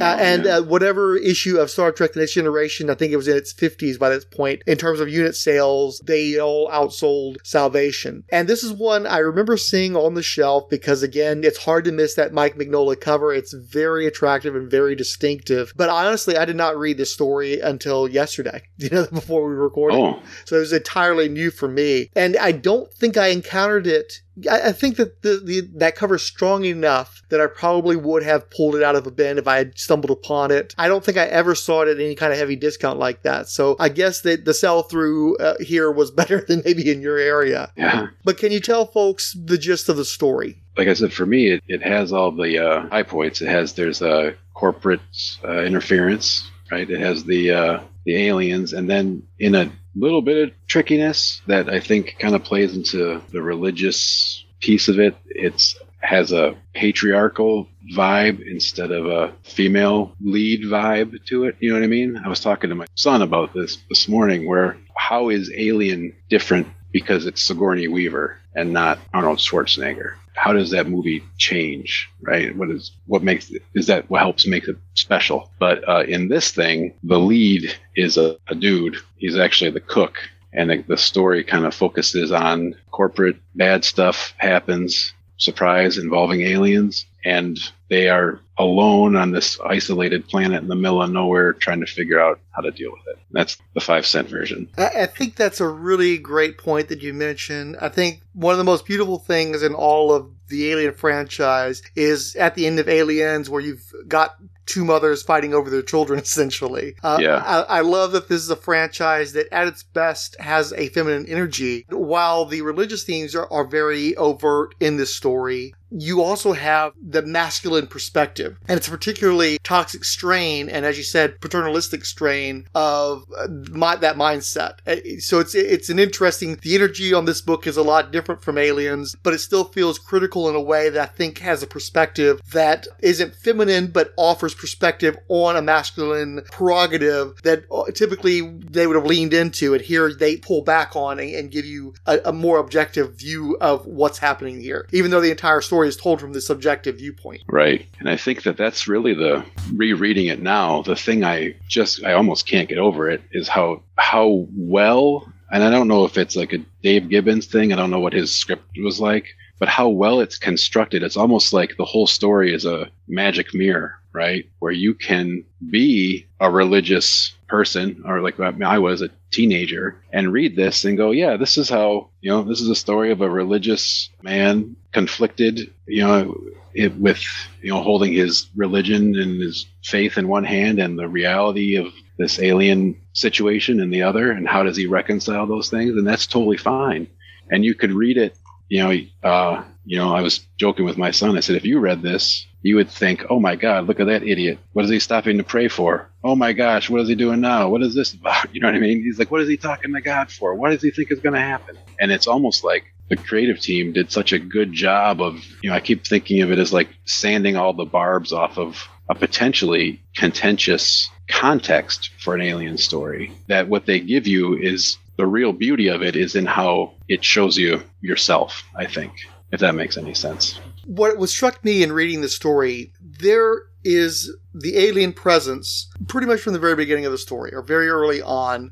Whatever issue of Star Trek The Next Generation, I think it was in its 50s by this point, in terms of unit sales, they all outsold Salvation. And this is one I remember seeing on the shelf because, again, it's hard to miss that Mike Mignola cover. It's very attractive and very distinctive. But honestly, I did not read this story until yesterday, before we recorded. Oh. So it was entirely new for me. And I don't think I encountered it. I think that that cover is strong enough that I probably would have pulled it out of a bin if I had stumbled upon it. I don't think I ever saw it at any kind of heavy discount like that. So I guess that the sell-through here was better than maybe in your area. Yeah. But can you tell folks the gist of the story? Like I said, for me, it has all the high points. There's corporate interference, right? It has the aliens, and then in a little bit of trickiness that I think kind of plays into the religious piece of it. It has a patriarchal vibe instead of a female lead vibe to it. You know what I mean? I was talking to my son about this morning, where how is Alien different because it's Sigourney Weaver and not Arnold Schwarzenegger? How does that movie change, right? What helps make it special? But in this thing, the lead is a dude. He's actually the cook. And the story kind of focuses on corporate bad stuff happens, surprise, involving aliens. And they are alone on this isolated planet in the middle of nowhere trying to figure out how to deal with it. That's the 5-cent version. I think that's a really great point that you mentioned. I think one of the most beautiful things in all of the Alien franchise is at the end of Aliens, where you've got two mothers fighting over their children, essentially. I love that this is a franchise that at its best has a feminine energy. While the religious themes are very overt in this story, you also have the masculine perspective. And it's a particularly toxic strain, and as you said, paternalistic strain of that mindset. So it's an interesting, the energy on this book is a lot different from Aliens, but it still feels critical in a way that I think has a perspective that isn't feminine, but offers perspective on a masculine prerogative that typically they would have leaned into, and here they pull back on and give you a more objective view of what's happening here, even though the entire story is told from the subjective viewpoint. Right. And I think that's really the rereading it now. The thing I almost can't get over it is how well, and I don't know if it's like a Dave Gibbons thing. I don't know what his script was like, but how well it's constructed. It's almost like the whole story is a magic mirror, right? Where you can be a religious person, or like I was a teenager, and read this and go, yeah, this is how, this is a story of a religious man conflicted, with, holding his religion and his faith in one hand and the reality of this alien situation in the other, and how does he reconcile those things? And that's totally fine. And you could read it, I was joking with my son. I said, if you read this, you would think, oh my God, look at that idiot. What is he stopping to pray for? Oh my gosh, what is he doing now? What is this about? You know what I mean? He's like, what is he talking to God for? What does he think is going to happen? And it's almost like the creative team did such a good job of, I keep thinking of it as like sanding all the barbs off of a potentially contentious context for an alien story, that what they give you is the real beauty of it is in how it shows you yourself, I think, if that makes any sense. what struck me in reading the story, there is the alien presence pretty much from the very beginning of the story, or very early on.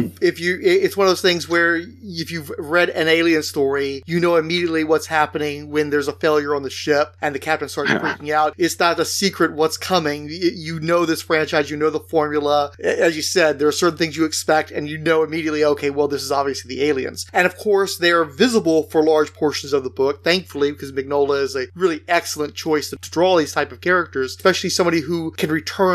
It's one of those things where if you've read an alien story, you know immediately what's happening when there's a failure on the ship and the captain starts freaking out. It's not a secret what's coming. You know this franchise, you know the formula. As you said, there are certain things you expect and you know immediately, okay, well, this is obviously the aliens. And of course, they are visible for large portions of the book, thankfully, because Mignola is a really excellent choice to draw these type of characters, especially somebody who can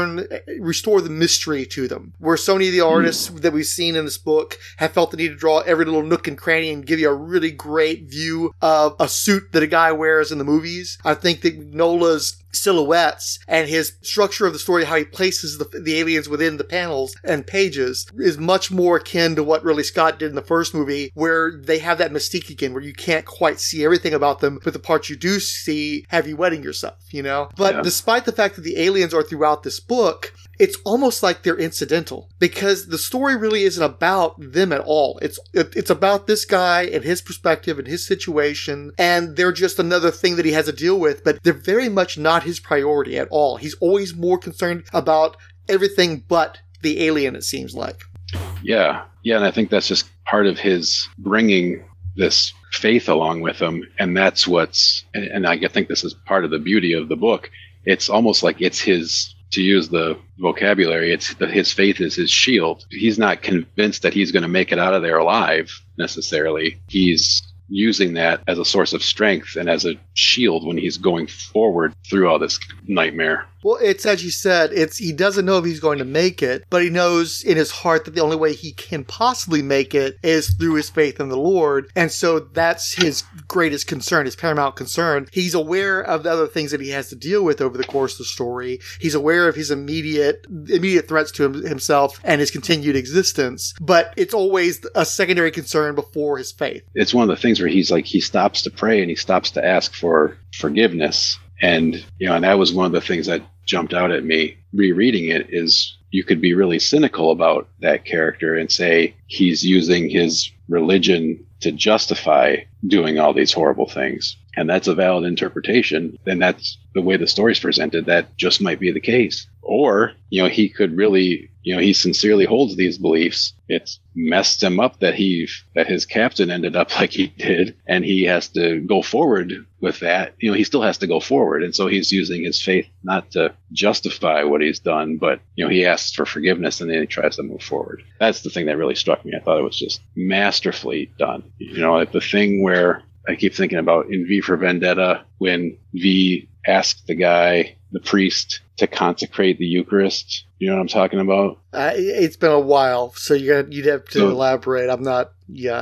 restore the mystery to them. Where so many of the artists that we've seen in this book have felt the need to draw every little nook and cranny and give you a really great view of a suit that a guy wears in the movies. I think that Mignola's silhouettes and his structure of the story, how he places the aliens within the panels and pages, is much more akin to what Ridley Scott did in the first movie, where they have that mystique again, where you can't quite see everything about them, but the parts you do see have you wetting yourself, you know? But despite the fact that the aliens are throughout this book, it's almost like they're incidental, because the story really isn't about them at all. It's about this guy and his perspective and his situation, and they're just another thing that he has to deal with, but they're very much not his priority at all. He's always more concerned about everything but the alien, it seems like. Yeah, and I think that's just part of his bringing this faith along with him, and that's and I think this is part of the beauty of the book. It's almost like it's his, to use the vocabulary, it's that his faith is his shield. He's not convinced that he's going to make it out of there alive necessarily. He's using that as a source of strength and as a shield when he's going forward through all this nightmare. Well, it's as you said, he doesn't know if he's going to make it, but he knows in his heart that the only way he can possibly make it is through his faith in the Lord. And so that's his greatest concern, his paramount concern. He's aware of the other things that he has to deal with over the course of the story. He's aware of his immediate threats to himself and his continued existence, but it's always a secondary concern before his faith. It's one of the things where he stops to pray and he stops to ask for forgiveness. And, and that was one of the things that jumped out at me rereading it, is you could be really cynical about that character and say he's using his religion to justify doing all these horrible things. And that's a valid interpretation. And that's the way the story's presented. That just might be the case. Or, he could really, he sincerely holds these beliefs. It's messed him up that his captain ended up like he did, and he has to go forward with that. He still has to go forward. And so he's using his faith not to justify what he's done, but, he asks for forgiveness and then he tries to move forward. That's the thing that really struck me. I thought it was just masterfully done. Like the thing where I keep thinking about in V for Vendetta, when V asked the priest, to consecrate the Eucharist. You know what I'm talking about? It's been a while, so you'd have to elaborate. I'm not. Yeah,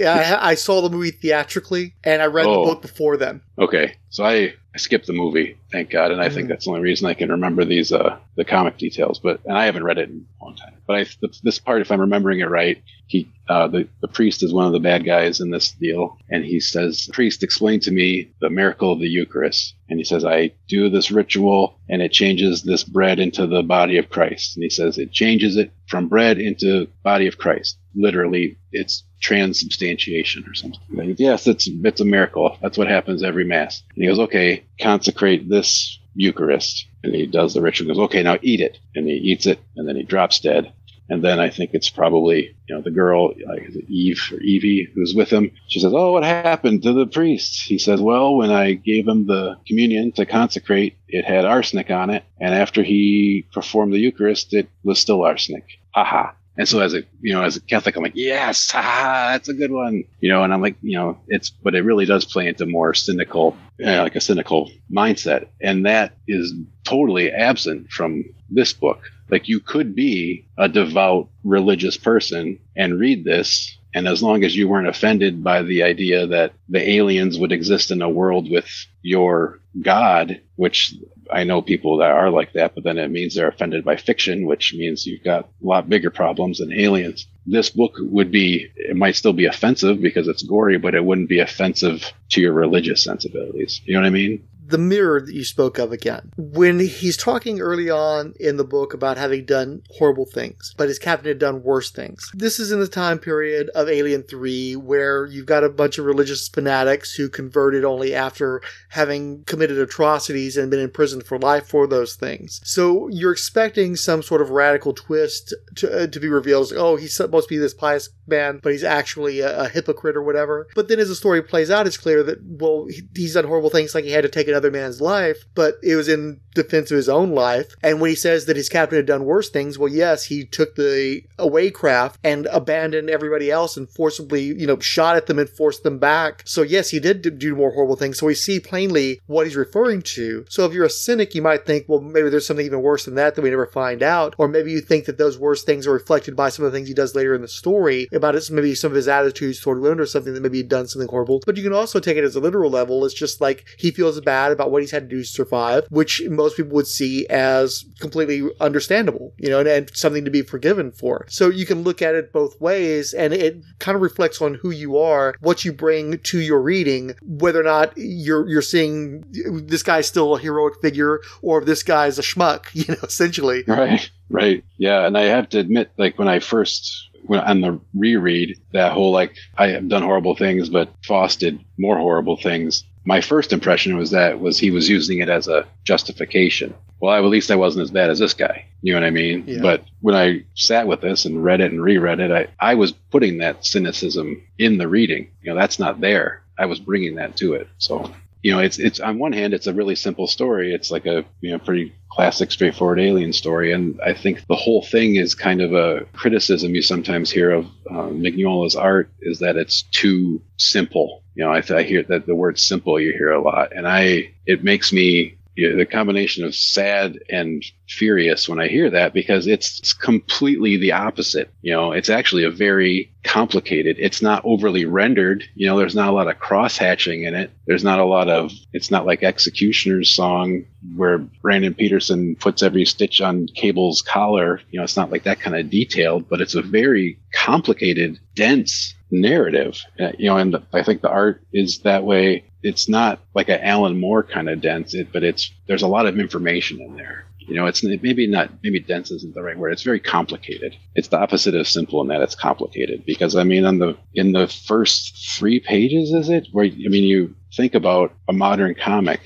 I saw the movie theatrically, and I read the book before then. Okay, so I skipped the movie, thank God, and I think that's the only reason I can remember these the comic details. And I haven't read it in a long time. But this part, if I'm remembering it right, the priest is one of the bad guys in this deal, and he says, "Priest, explain to me the miracle of the Eucharist." And he says, "I do this ritual, and it changes this bread into the body of Christ." And he says, "It changes it from bread into body of Christ." Literally, it's transubstantiation or something. Like, yes, it's a miracle. That's what happens every Mass. And he goes, "Okay, consecrate this Eucharist." And he does the ritual. He goes, "Okay, now eat it." And he eats it, and then he drops dead. And then I think it's probably, the girl, is it Eve or Evie, who's with him. She says, "Oh, what happened to the priest?" He says, "Well, when I gave him the communion to consecrate, it had arsenic on it. And after he performed the Eucharist, it was still arsenic. Haha." And so as a Catholic, I'm like, yes, that's a good one. And I'm like, but it really does play into more cynical, like a cynical mindset. And that is totally absent from this book. Like, you could be a devout religious person and read this, and as long as you weren't offended by the idea that the aliens would exist in a world with your God, which I know people that are like that, but then it means they're offended by fiction, which means you've got a lot bigger problems than aliens. This book it might still be offensive because it's gory, but it wouldn't be offensive to your religious sensibilities. You know what I mean? the mirror that you spoke of again. When he's talking early on in the book about having done horrible things, but his captain had done worse things. This is in the time period of Alien 3, where you've got a bunch of religious fanatics who converted only after having committed atrocities and been imprisoned for life for those things. So you're expecting some sort of radical twist to be revealed. It's like, oh, he's supposed to be this pious man, but he's actually a hypocrite or whatever. But then as the story plays out, it's clear that, well, he's done horrible things, like he had to take another man's life, but it was in defense of his own life. And when he says that his captain had done worse things, well, yes, he took the away craft and abandoned everybody else and forcibly, shot at them and forced them back. So yes, he did do more horrible things. So we see plainly what he's referring to. So if you're a cynic, you might think, well, maybe there's something even worse than that we never find out. Or maybe you think that those worst things are reflected by some of the things he does later in the story about it. Maybe some of his attitudes toward women or something, that maybe he'd done something horrible. But you can also take it as a literal level. It's just like he feels bad about what he's had to do to survive, which most people would see as completely understandable, and something to be forgiven for. So you can look at it both ways, and it kind of reflects on who you are, what you bring to your reading, whether or not you're seeing this guy's still a heroic figure or if this guy's a schmuck, essentially. Right. Yeah. And I have to admit, like when on the reread, that whole, like, I have done horrible things, but Foss did more horrible things. My first impression was he was using it as a justification. Well, at least I wasn't as bad as this guy. You know what I mean? Yeah. But when I sat with this and read it and reread it, I was putting that cynicism in the reading. That's not there. I was bringing that to it. So, it's on one hand, it's a really simple story. It's like a, pretty classic, straightforward alien story. And I think the whole thing is kind of a criticism you sometimes hear of Mignola's art, is that it's too simple. I hear that the word simple you hear a lot. And it makes me, the combination of sad and furious when I hear that, because it's completely the opposite. It's actually a very complicated, it's not overly rendered. There's not a lot of cross hatching in it. There's not it's not like Executioner's song where Brandon Peterson puts every stitch on Cable's collar. It's not like that kind of detailed, but it's a very complicated, dense narrative. And I think the art is that way. It's not like an Alan Moore kind of dense, but there's a lot of information in there. It's maybe dense isn't the right word. It's very complicated. It's the opposite of simple in that it's complicated, because in the first 3 pages, is it? Where, you think about a modern comic,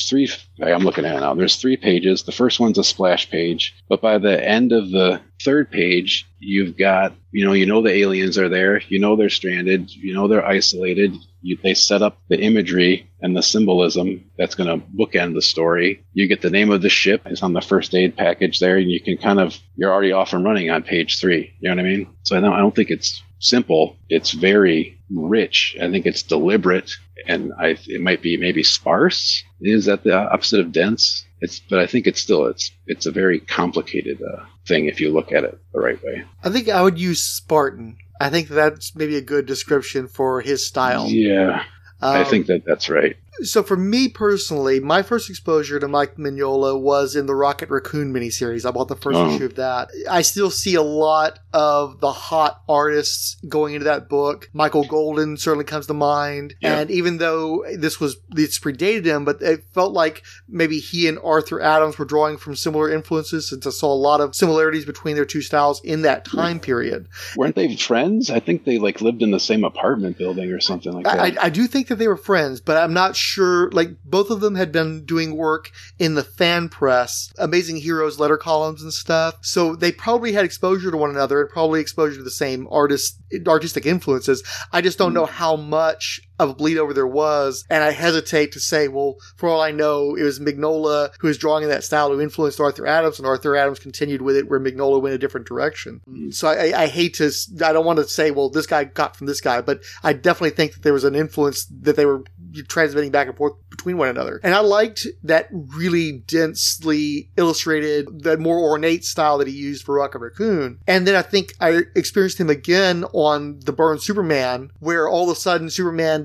I'm looking at it now. There's 3 pages. The first one's a splash page, but by the end of the 3rd page, you've got, the aliens are there, they're stranded, they're isolated. They set up the imagery and the symbolism that's going to bookend the story. You get the name of the ship. It's on the first aid package there, and you can you're already off and running on page 3. You know what I mean? So I don't think it's simple. It's very rich. I think it's deliberate, and it might be maybe sparse. Is that the opposite of dense? But I think it's a very complicated thing if you look at it the right way. I think I would use Spartan. I think that's maybe a good description for his style. Yeah, I think that's right. So for me personally, my first exposure to Mike Mignola was in the Rocket Raccoon miniseries. I bought the first issue of that. I still see a lot of the hot artists going into that book. Michael Golden certainly comes to mind. Yeah. And even though it's predated him, but it felt like maybe he and Arthur Adams were drawing from similar influences, since I saw a lot of similarities between their two styles in that time period. Weren't they friends? I think they lived in the same apartment building or something like that. I do think that they were friends, but I'm not sure. Both of them had been doing work in the fan press, Amazing Heroes letter columns and stuff. So they probably had exposure to one another and probably exposure to the same artistic influences. I just don't know how much of a bleed over there was, and I hesitate to say, well, for all I know, it was Mignola who was drawing in that style who influenced Arthur Adams, and Arthur Adams continued with it where Mignola went a different direction. So I don't want to say, well, this guy got from this guy, but I definitely think that there was an influence that they were transmitting back and forth between one another. And I liked that really densely illustrated, that more ornate style that he used for Rocket Raccoon. And then I think I experienced him again on the Byrne Superman, where all of a sudden Superman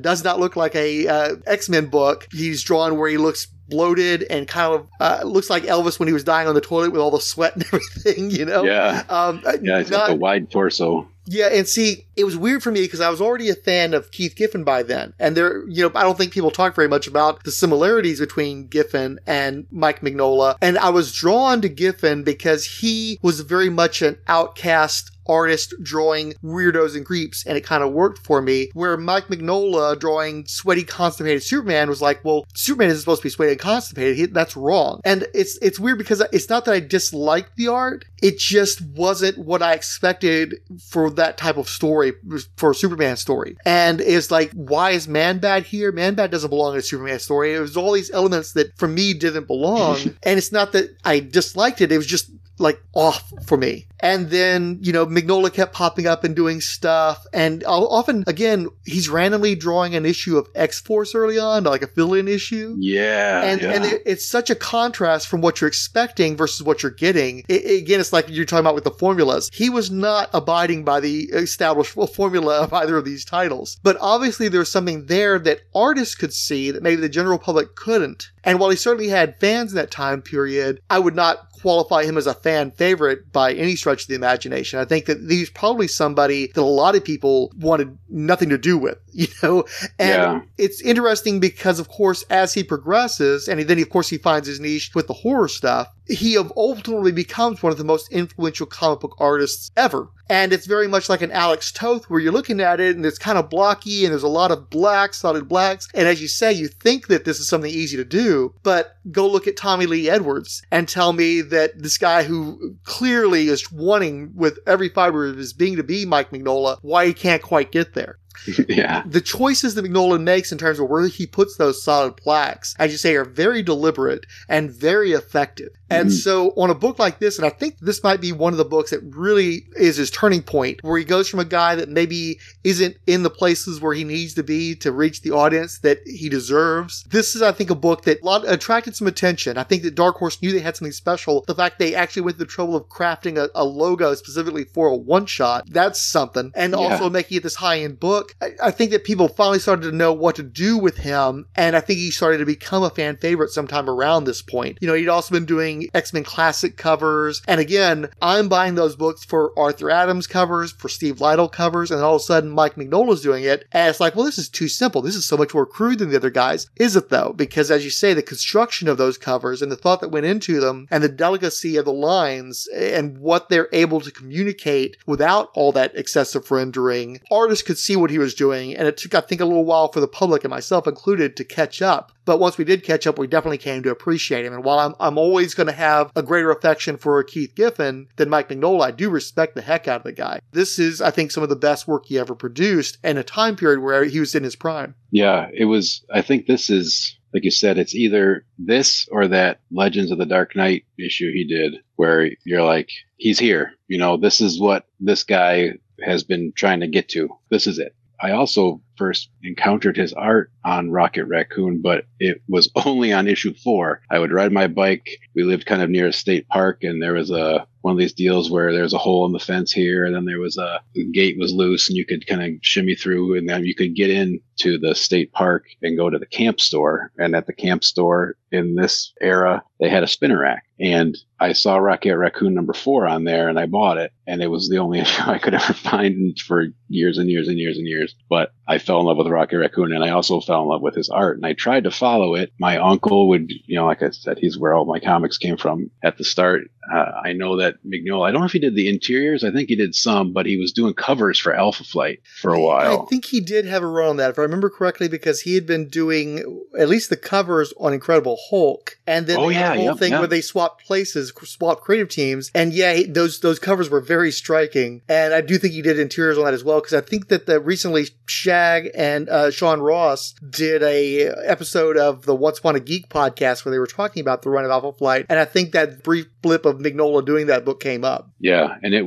does not look like a X-Men book. He's drawn where he looks bloated and kind of looks like Elvis when he was dying on the toilet with all the sweat and everything, you know? Yeah. He's got the wide torso. Yeah, and see, it was weird for me because I was already a fan of Keith Giffen by then. And there, you know, I don't think people talk very much about the similarities between Giffen and Mike Mignola. And I was drawn to Giffen because he was very much an outcast artist drawing weirdos and creeps, and it kind of worked for me. Where Mike Mignola drawing sweaty, constipated Superman was like, well, Superman isn't supposed to be sweaty and constipated. That's wrong. And it's weird because it's not that I disliked the art. It just wasn't what I expected for that type of story, for a Superman story. And it's like, why is Man-Bat here? Man-Bat doesn't belong in a Superman story. It was all these elements that for me didn't belong. And it's not that I disliked it. It was just like off for me. And then, you know, Mignola kept popping up and doing stuff. And often, again, he's randomly drawing an issue of X-Force early on, like a fill-in issue. Yeah. And it's such a contrast from what you're expecting versus what you're getting. Again, it's like you're talking about with the formulas. He was not abiding by the established formula of either of these titles. But obviously there's something there that artists could see that maybe the general public couldn't. And while he certainly had fans in that time period, I would not qualify him as a fan favorite by any stretch of the imagination. I think that he's probably somebody that a lot of people wanted nothing to do with, you know? And it's interesting because, of course, as he progresses, and then, of course, he finds his niche with the horror stuff, he ultimately becomes one of the most influential comic book artists ever. And it's very much like an Alex Toth where you're looking at it and it's kind of blocky and there's a lot of blacks, solid blacks. And as you say, you think that this is something easy to do, but go look at Tommy Lee Edwards and tell me that this guy who clearly is wanting with every fiber of his being to be Mike Mignola, why he can't quite get there. Yeah. The choices that Mignola makes in terms of where he puts those solid blacks, as you say, are very deliberate and very effective. And so on a book like this, and I think this might be one of the books that really is his turning point, where he goes from a guy that maybe isn't in the places where he needs to be to reach the audience that he deserves. This is, I think, a book that attracted some attention. I think that Dark Horse knew they had something special. The fact they actually went to the trouble of crafting a logo specifically for a one-shot, that's something. And also making it this high-end book. I think that people finally started to know what to do with him, and I think he started to become a fan favorite sometime around this point. You know, he'd also been doing X-Men Classic covers, and again, I'm buying those books for Arthur Adams covers, for Steve Lytle covers, and all of a sudden Mike Mignola's doing it, and it's like, well, this is too simple. This is so much more crude than the other guys. Is it though? Because as you say, the construction of those covers and the thought that went into them, and the delicacy of the lines, and what they're able to communicate without all that excessive rendering, artists could see what he was doing, and it took, I think, a little while for the public and myself included to catch up. But once we did catch up, we definitely came to appreciate him. And while I'm always going to have a greater affection for Keith Giffen than Mike Mignola, I do respect the heck out of the guy. This is, I think, some of the best work he ever produced in a time period where he was in his prime. Yeah, it was. I think this is, like you said, it's either this or that Legends of the Dark Knight issue he did, where you're like, he's here. You know, this is what this guy has been trying to get to. This is it. I also first encountered his art on Rocket Raccoon, but it was only on issue 4. I would ride my bike. We lived kind of near a state park, and there was one of these deals where there's a hole in the fence here, and then there was the gate was loose, and you could kind of shimmy through, and then you could get into the state park and go to the camp store. And at the camp store in this era, they had a spinner rack. And I saw Rocket Raccoon number 4 on there, and I bought it. And it was the only issue I could ever find for years and years and years and years. But I fell in love with Rocket Raccoon, and I also fell in love with his art. And I tried to follow it. My uncle would, you know, like I said, he's where all my comics came from at the start. I know that Mignola, I don't know if he did the interiors. I think he did some, but he was doing covers for Alpha Flight for a while. I think he did have a run on that, if I remember correctly, because he had been doing at least the covers on Incredible Hulk. And then the whole thing where they swapped places, swapped creative teams. And those covers were very striking. And I do think he did interiors on that as well, because I think that recently Shag and Sean Ross did a episode of the Once Upon a Geek podcast where they were talking about the run of Alpha Flight. And I think that brief blip of Mignola doing that book came up. Yeah, and it was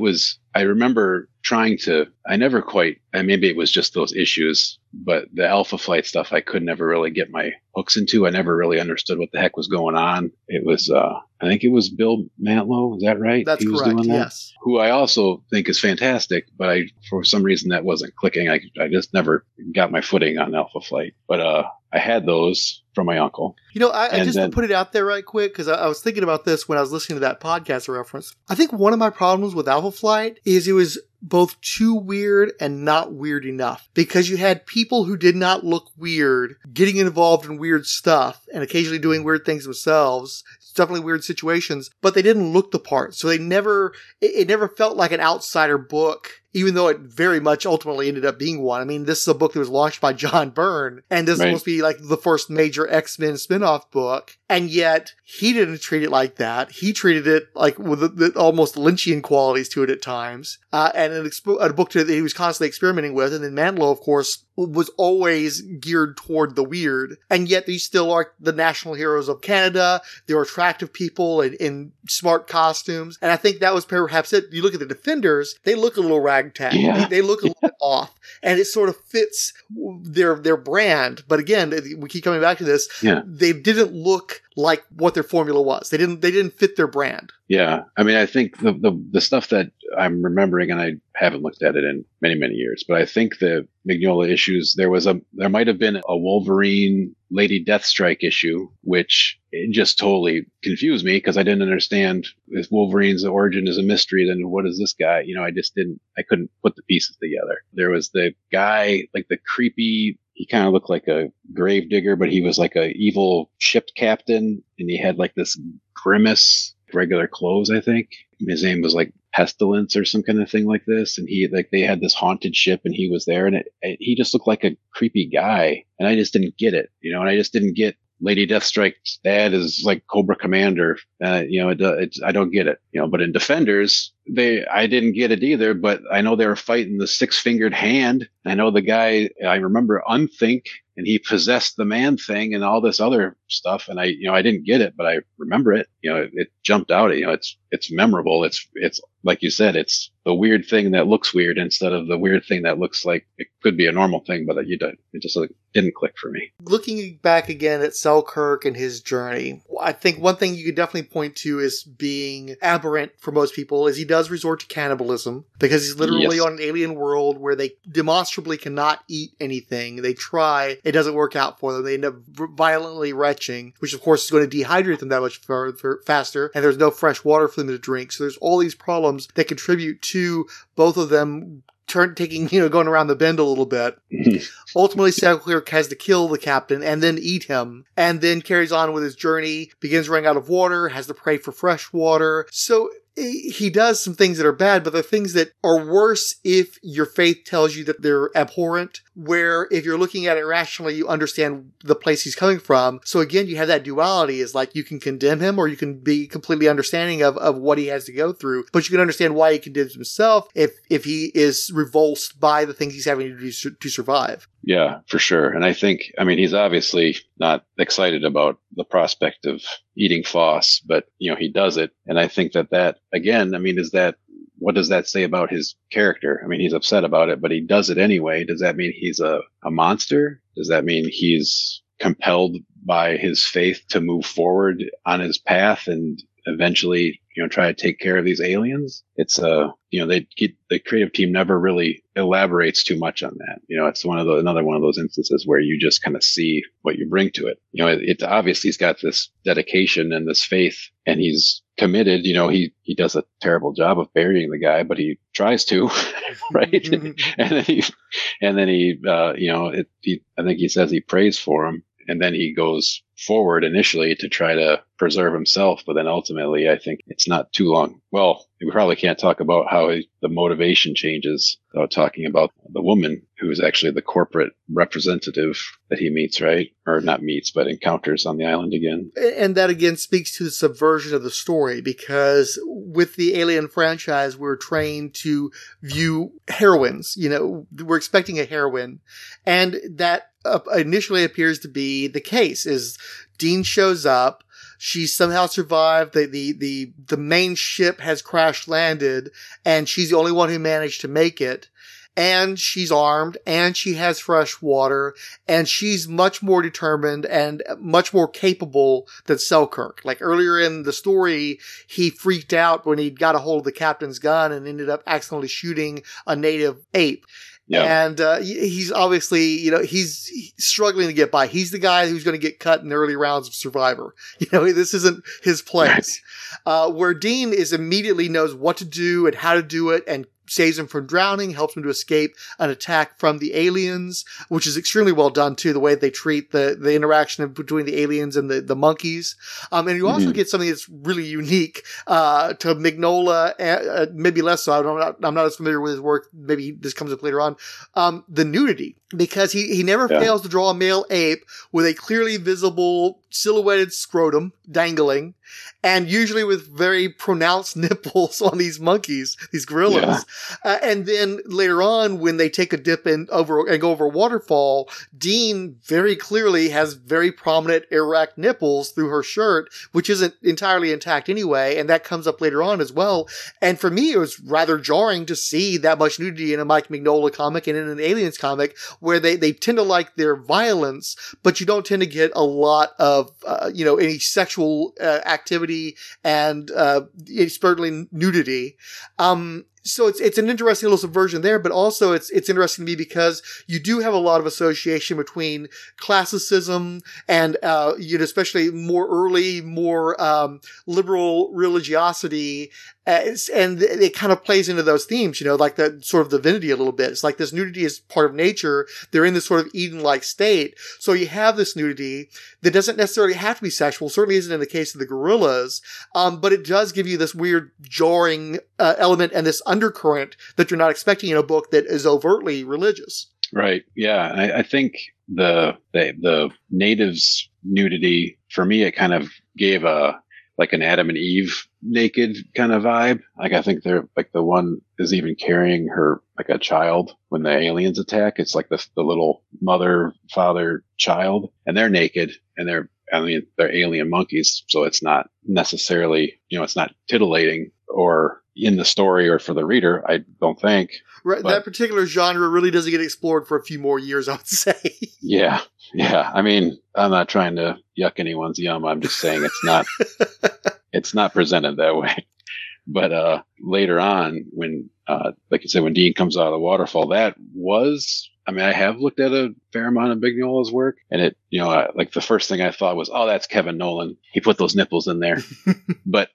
I remember I never quite, and maybe it was just those issues, but the Alpha Flight stuff I could never really get my hooks into. I never really understood what the heck was going on. It was, I think it was Bill Mantlo. Is that right? That's correct. Doing that? Yes. Who I also think is fantastic, but for some reason that wasn't clicking. I just never got my footing on Alpha Flight, but, I had those from my uncle. I just to put it out there right quick, because I was thinking about this when I was listening to that podcast reference. I think one of my problems with Alpha Flight is it was both too weird and not weird enough, because you had people who did not look weird getting involved in weird stuff and occasionally doing weird things themselves. Definitely weird situations, but they didn't look the part. So it never felt like an outsider book, even though it very much ultimately ended up being one. I mean, this is a book that was launched by John Byrne, and this is supposed to be like the first major X-Men spin-off book, and yet he didn't treat it like that. He treated it like with the almost Lynchian qualities to it at times, and a book that he was constantly experimenting with. And then Mantlo, of course, was always geared toward the weird, and yet these still are the national heroes of Canada. They're attractive people in smart costumes, and I think that was perhaps it. You look at the Defenders; they look a little ragtag. Yeah. They look a little bit off, and it sort of fits their brand. But again, we keep coming back to this. Yeah. They didn't look like what their formula was. They didn't fit their brand. Yeah. I mean, I think the stuff that I'm remembering, and I haven't looked at it in many, many years, but I think the Mignola issues, there might have been a Wolverine Lady Deathstrike issue, which it just totally confused me because I didn't understand if Wolverine's origin is a mystery, then what is this guy? I couldn't put the pieces together. There was the guy, like the creepy, he kind of looked like a gravedigger, but he was like a evil ship captain, and he had like this grimace, regular clothes, I think. His name was like Pestilence or some kind of thing like this, and they had this haunted ship, and he was there, and he just looked like a creepy guy, and I just didn't get it, and I just didn't get Lady Deathstrike's dad is like Cobra Commander. I don't get it, but in Defenders, I didn't get it either, but I know they were fighting the six-fingered hand. I know the guy, I remember Unthink, and he possessed the man thing and all this other stuff. And I didn't get it, but I remember it. It jumped out. It's memorable. It's like you said, it's the weird thing that looks weird instead of the weird thing that looks like it could be a normal thing, but it just didn't click for me. Looking back again at Selkirk and his journey, I think one thing you could definitely point to as being aberrant for most people is he does resort to cannibalism, because he's literally on an alien world where they demonstrably cannot eat anything. They try, it doesn't work out for them. They end up violently retching, which of course is going to dehydrate them that much faster, and there's no fresh water for them to drink. So there's all these problems that contribute to both of them going around the bend a little bit. Ultimately, Selkirk has to kill the captain and then eat him, and then carries on with his journey, begins running out of water, has to pray for fresh water. So he does some things that are bad, but they're things that are worse if your faith tells you that they're abhorrent, where if you're looking at it rationally, you understand the place he's coming from. So again, you have that duality, is like you can condemn him or you can be completely understanding of what he has to go through, but you can understand why he condemns himself if he is revulsed by the things he's having to do to survive. Yeah, for sure. And I think, he's obviously not excited about the prospect of eating Foss, but, he does it. And I think that again, what does that say about his character? He's upset about it, but he does it anyway. Does that mean he's a monster? Does that mean he's compelled by his faith to move forward on his path and eventually, try to take care of these aliens? It's the creative team never really elaborates too much on that. It's another one of those instances where you just kind of see what you bring to it. It's obviously he's got this dedication and this faith, and he's committed. He does a terrible job of burying the guy, but he tries to, right? and then he I think he says he prays for him, and then he goes forward initially to try to preserve himself, but then ultimately I think it's not too long. Well, we probably can't talk about how the motivation changes without talking about the woman who is actually the corporate representative that he meets, right? Or not meets, but encounters on the island again. And that again speaks to the subversion of the story, because with the Alien franchise, we're trained to view heroines. We're expecting a heroine, and that initially appears to be the case. Is Dean shows up, She somehow survived. The main ship has crash landed, and she's the only one who managed to make it. And she's armed, and she has fresh water, and she's much more determined and much more capable than Selkirk. Like earlier in the story, he freaked out when he got a hold of the captain's gun and ended up accidentally shooting a native ape. Yeah. And he's obviously, he's struggling to get by. He's the guy who's going to get cut in the early rounds of Survivor. This isn't his place. Where Dean immediately knows what to do and how to do it, and saves him from drowning, helps him to escape an attack from the aliens, which is extremely well done too, the way they treat the interaction between the aliens and the monkeys. And you also get something that's really unique to Mignola, maybe less so. I'm not as familiar with his work. Maybe this comes up later on. The nudity, because he never fails to draw a male ape with a clearly visible silhouetted scrotum dangling, and usually with very pronounced nipples on these monkeys, these gorillas. Yeah. And then later on, when they take a dip and go over a waterfall, Dean very clearly has very prominent erect nipples through her shirt, which isn't entirely intact anyway. And that comes up later on as well. And for me, it was rather jarring to see that much nudity in a Mike Mignola comic and in an Aliens comic, where they tend to like their violence, but you don't tend to get a lot of, any sexual activity and certainly nudity. So it's an interesting little subversion there, but also it's interesting to me because you do have a lot of association between classicism and especially more early, more liberal religiosity, and it kind of plays into those themes, like the sort of divinity a little bit. It's like this nudity is part of nature. They're in this sort of Eden-like state. So you have this nudity that doesn't necessarily have to be sexual. Certainly isn't in the case of the gorillas. But it does give you this weird jarring element and this undercurrent that you're not expecting in a book that is overtly religious. Right. Yeah. I think the natives' nudity, for me, it kind of gave an Adam and Eve naked kind of vibe. Like, I think they're like, the one is even carrying her like a child when the aliens attack. It's like the little mother, father, child, and they're naked, and they're alien monkeys. So it's not necessarily, it's not titillating or in the story or for the reader, I don't think. Right. That particular genre really doesn't get explored for a few more years, I would say. Yeah. Yeah. I mean, I'm not trying to yuck anyone's yum. I'm just saying it's not presented that way. But later on, when, like you said, when Dean comes out of the waterfall, I have looked at a fair amount of Mignola's work, and it, like the first thing I thought was, oh, that's Kevin Nolan. He put those nipples in there. but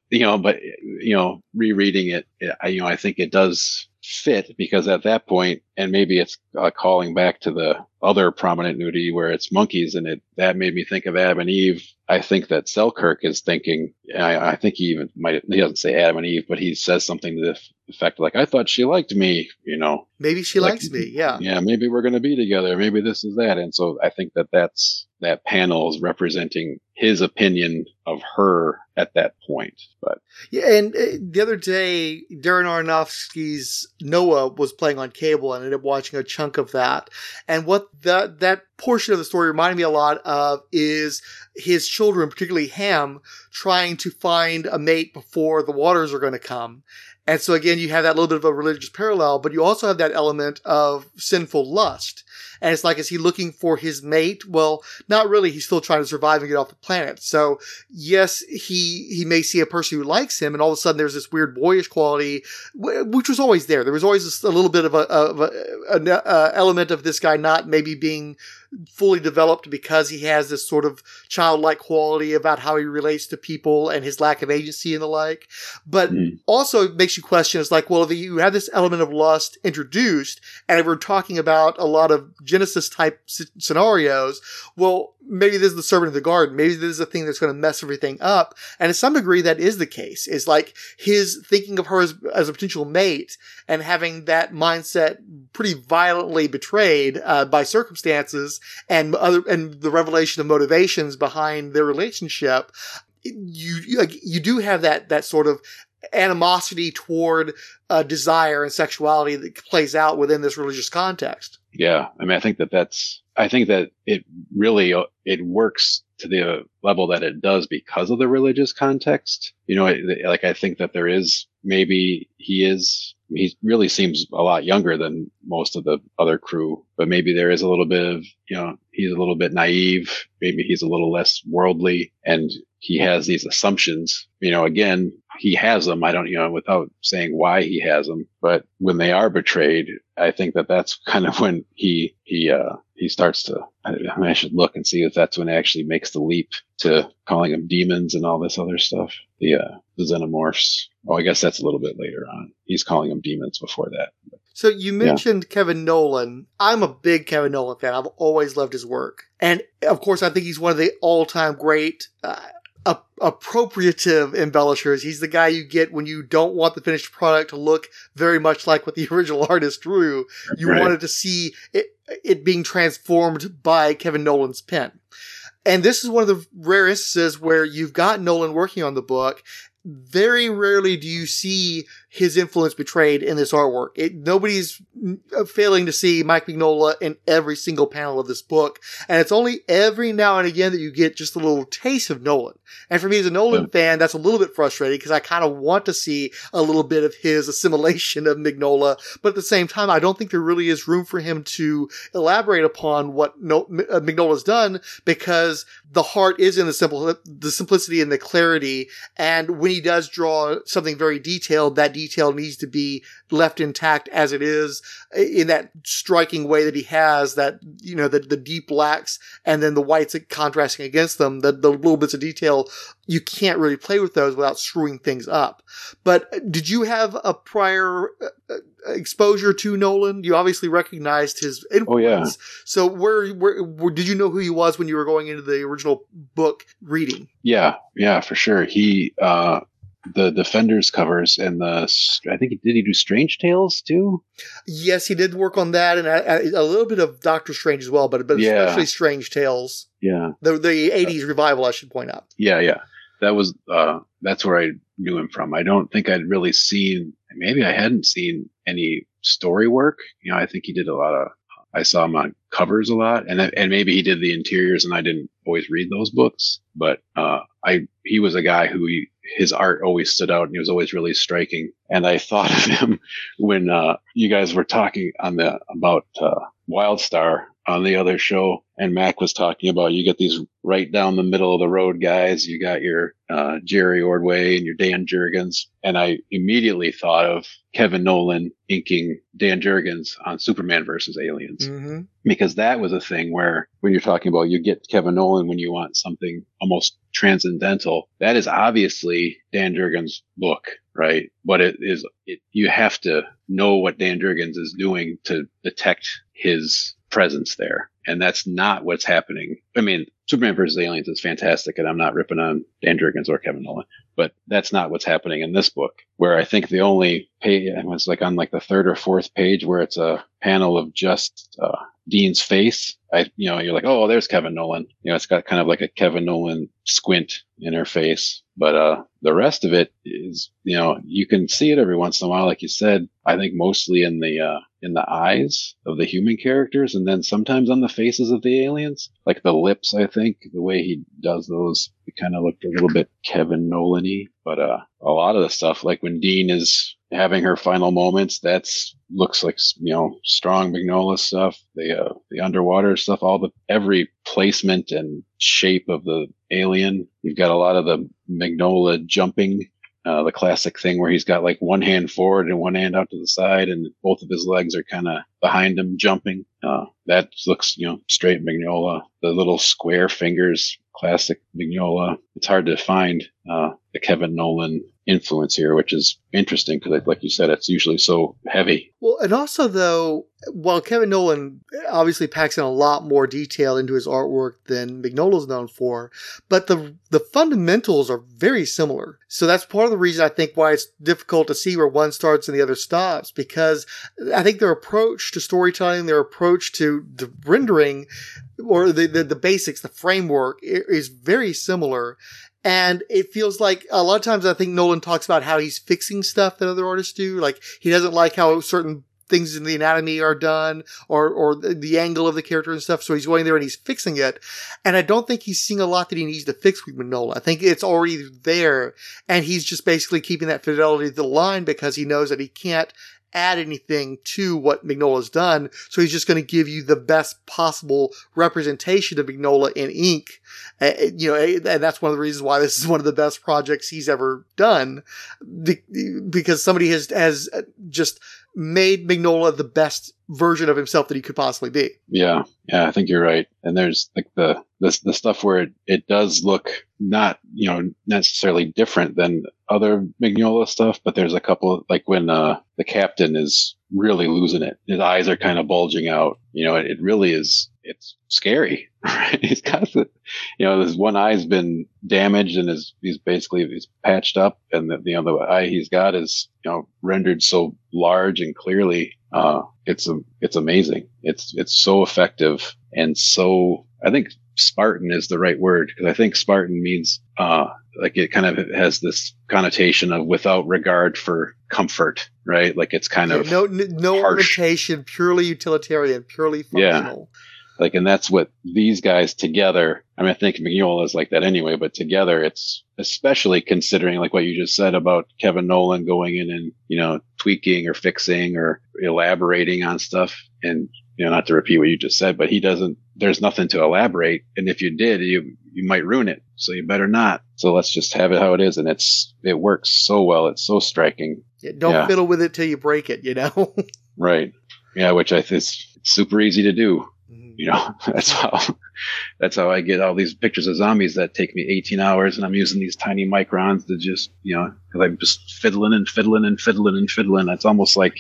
rereading it, I think it does fit, because at that point, and maybe it's calling back to the other prominent nudity where it's monkeys, and that made me think of Adam and Eve. I think that Selkirk is thinking, I think he doesn't say Adam and Eve, but he says something to the effect like, I thought she liked me, Maybe she likes me, yeah. Yeah, maybe we're going to be together. Maybe this is that. And so I think that panel is representing his opinion of her at that point. But yeah, and the other day, Darren Aronofsky's Noah was playing on cable, and I ended up watching a chunk of that. And what that portion of the story reminded me a lot of is his children, particularly Ham, trying to find a mate before the waters are going to come. And so again, you have that little bit of a religious parallel, but you also have that element of sinful lust. And it's like, is he looking for his mate? Well, not really. He's still trying to survive and get off the planet. So yes, he may see a person who likes him, and all of a sudden there's this weird boyish quality, which was always there. There was always a little bit of an element of this guy not maybe being fully developed, because he has this sort of childlike quality about how he relates to people and his lack of agency and the like. But also it makes you question, it's like, well, if you have this element of lust introduced, and if we're talking about a lot of Genesis type scenarios, well, maybe this is the servant of the garden. Maybe this is the thing that's going to mess everything up. And to some degree, that is the case. It's like his thinking of her as a potential mate and having that mindset pretty violently betrayed by circumstances and the revelation of motivations behind their relationship. You do have that sort of animosity toward desire and sexuality that plays out within this religious context. Yeah. I mean, I think that it really, it works to the level that it does because of the religious context. Like, I think that there is, maybe he really seems a lot younger than most of the other crew, but maybe there is a little bit of, he's a little bit naive. Maybe he's a little less worldly, and he has these assumptions. Again, he has them. I don't, without saying why he has them, but when they are betrayed, I think that that's kind of when he starts to, I should look and see if that's when he actually makes the leap to calling them demons and all this other stuff. The xenomorphs. Oh, I guess that's a little bit later on. He's calling them demons before that. So you mentioned Kevin Nolan. I'm a big Kevin Nolan fan. I've always loved his work. And of course, I think he's one of the all-time great appropriative embellishers. He's the guy you get when you don't want the finished product to look very much like what the original artist drew. You wanted to see it being transformed by Kevin Nolan's pen. And this is one of the rare instances where you've got Nolan working on the book. Very rarely do you see his influence betrayed in this artwork. Nobody's failing to see Mike Mignola in every single panel of this book. And it's only every now and again that you get just a little taste of Nolan. And for me as a Nolan fan, that's a little bit frustrating because I kind of want to see a little bit of his assimilation of Mignola. But at the same time, I don't think there really is room for him to elaborate upon what Mignola's done, because the heart is in the simplicity and the clarity. And when he does draw something very detailed, that detail needs to be left intact as it is, in that striking way that he has, that, the deep blacks and then the whites contrasting against them, the little bits of detail. You can't really play with those without screwing things up. But did you have a prior exposure to Nolan? You obviously recognized his influence. Oh, yeah. So where did you know who he was when you were going into the original book reading? Yeah, for sure. He, the Defenders covers and I think did he do Strange Tales too? Yes, he did work on that, and a little bit of Doctor Strange as well, but especially Strange Tales. Yeah. The 80s revival, I should point out. Yeah. That was, that's where I knew him from. I don't think I'd really seen, maybe I hadn't seen any story work. I think he did a lot of, I saw him on covers a lot, and maybe he did the interiors, and I didn't always read those books, but, he was a guy who his art always stood out, and he was always really striking. And I thought of him when, you guys were talking about Wildstar on the other show, and Mac was talking about, you get these right down the middle of the road guys. You got your Jerry Ordway and your Dan Jurgens. And I immediately thought of Kevin Nolan inking Dan Jurgens on Superman versus Aliens. Mm-hmm. Because that was a thing where, when you're talking about, you get Kevin Nolan when you want something almost transcendental. That is obviously Dan Jurgens' book, right? But you have to know what Dan Jurgens is doing to detect his presence there. And that's not what's happening. I mean, Superman vs. Aliens is fantastic, and I'm not ripping on Dan Jurgens or Kevin Nolan, but that's not what's happening in this book, where I think the only page, it was like on like the third or fourth page, where it's a panel of just Dean's face. You're like, oh, there's Kevin Nolan. It's got kind of like a Kevin Nolan squint in her face. But the rest of it is, you can see it every once in a while, like you said. I think mostly in the eyes of the human characters, and then sometimes on the faces of the aliens, like the lips. I think the way he does those, it kind of looked a little bit Kevin Nolan-y. But a lot of the stuff, like when Dean is having her final moments, looks like strong Mignola stuff. The underwater stuff, every placement and shape of the alien. You've got a lot of the Mignola jumping, the classic thing where he's got like one hand forward and one hand out to the side, and both of his legs are kind of behind him jumping. That looks, straight Mignola. The little square fingers, classic Mignola. It's hard to find the Kevin Nolan influence here, which is interesting because, like you said, it's usually so heavy. Well, and also, though, while Kevin Nolan obviously packs in a lot more detail into his artwork than Mignola's known for, but the fundamentals are very similar. So that's part of the reason I think why it's difficult to see where one starts and the other stops, because I think their approach to storytelling, their approach to the rendering, or the basics, the framework is very similar. And it feels like a lot of times I think Nolan talks about how he's fixing stuff that other artists do. Like he doesn't like how certain things in the anatomy are done or the angle of the character and stuff. So he's going there and he's fixing it. And I don't think he's seeing a lot that he needs to fix with Mignola. I think it's already there and he's just basically keeping that fidelity to the line because he knows that he can't add anything to what Mignola's done. So he's just going to give you the best possible representation of Mignola in ink. And that's one of the reasons why this is one of the best projects he's ever done. Because somebody has just made Mignola the best version of himself that he could possibly be. Yeah, I think you're right. And there's like the stuff where it does look not, necessarily different than other Mignola stuff, but there's a couple, like when the captain is really losing it. His eyes are kind of bulging out. It really is, it's scary. Right? He's got his one eye's been damaged and he's patched up, and the eye he's got is, rendered so large and clearly. It's amazing. It's so effective and so, I think Spartan is the right word, because I think Spartan means, like it kind of has this connotation of without regard for comfort, right? Like it's kind of no ornamentation, purely utilitarian, purely functional. Yeah. Like, and that's what these guys together, I think Mignola is like that anyway, but together it's, especially considering like what you just said about Kevin Nolan going in and, tweaking or fixing or elaborating on stuff. And, not to repeat what you just said, but there's nothing to elaborate. And if you did, you might ruin it. So you better not. So let's just have it how it is. And it works so well. It's so striking. Yeah, don't fiddle with it till you break it, Right. Yeah. Which I think is super easy to do. That's how I get all these pictures of zombies that take me 18 hours, and I'm using these tiny microns to just, because I'm just fiddling. It's almost like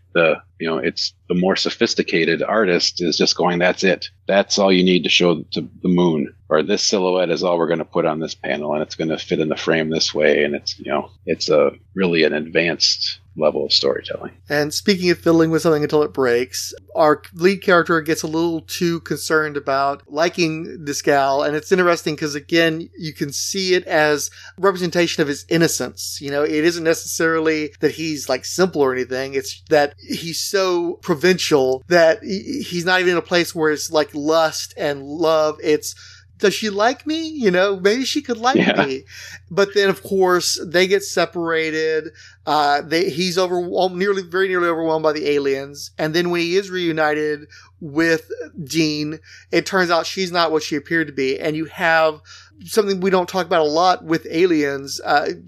it's the more sophisticated artist is just going, that's it. That's all you need to show to the moon, or this silhouette is all we're going to put on this panel, and it's going to fit in the frame this way. And it's really an advanced level of storytelling. And speaking of fiddling with something until it breaks, our lead character gets a little too concerned about liking this gal. And it's interesting because, again, you can see it as representation of his innocence. It isn't necessarily that he's like simple or anything. It's that he's so provincial that he's not even in a place where it's like lust and love. It's, does she like me? Maybe she could like me. But then, of course, they get separated. He's very nearly overwhelmed by the aliens. And then when he is reunited with Dean, it turns out she's not what she appeared to be. And you have something we don't talk about a lot with aliens,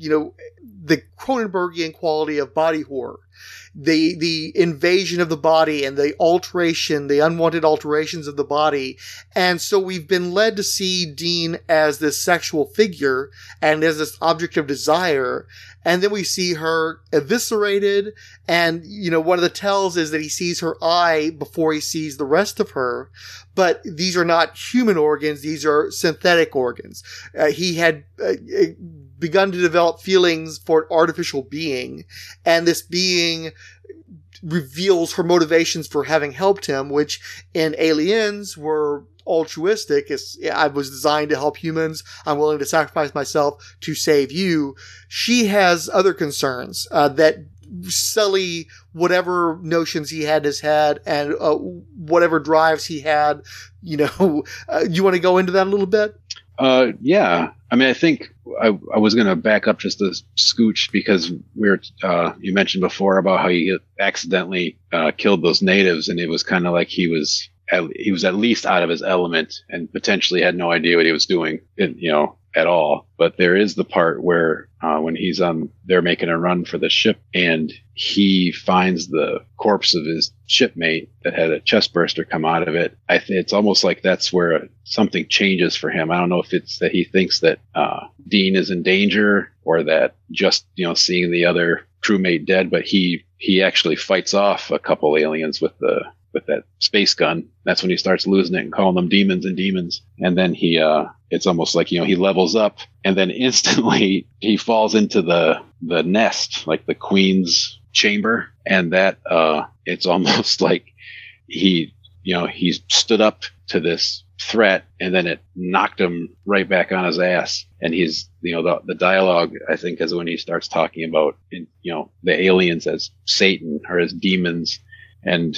the Cronenbergian quality of body horror. The invasion of the body and the unwanted alterations of the body. And so we've been led to see Dean as this sexual figure and as this object of desire. And then we see her eviscerated. And, one of the tells is that he sees her eye before he sees the rest of her. But these are not human organs. These are synthetic organs. He had begun to develop feelings for an artificial being, and this being reveals her motivations for having helped him, which in Aliens were altruistic. I was designed to help humans. I'm willing to sacrifice myself to save you. She has other concerns that sully whatever notions he had in his head and whatever drives he had. You want to go into that a little bit? Yeah. I think I was going to back up just a scooch because you mentioned before about how he accidentally killed those natives, and it was kind of like he was at least out of his element and potentially had no idea what he was doing, at all. But there is the part where when they're making a run for the ship, and he finds the corpse of his shipmate that had a chest burster come out of it. It's almost like that's where something changes for him. I don't know if it's that he thinks that Dean is in danger, or that just seeing the other crewmate dead, but he actually fights off a couple aliens with that space gun. That's when he starts losing it and calling them demons. And then it's almost like, he levels up, and then instantly he falls into the nest, like the queen's chamber. And that, it's almost like he stood up to this threat, and then it knocked him right back on his ass. And he's, the dialogue, I think, is when he starts talking about, the aliens as Satan or as demons. and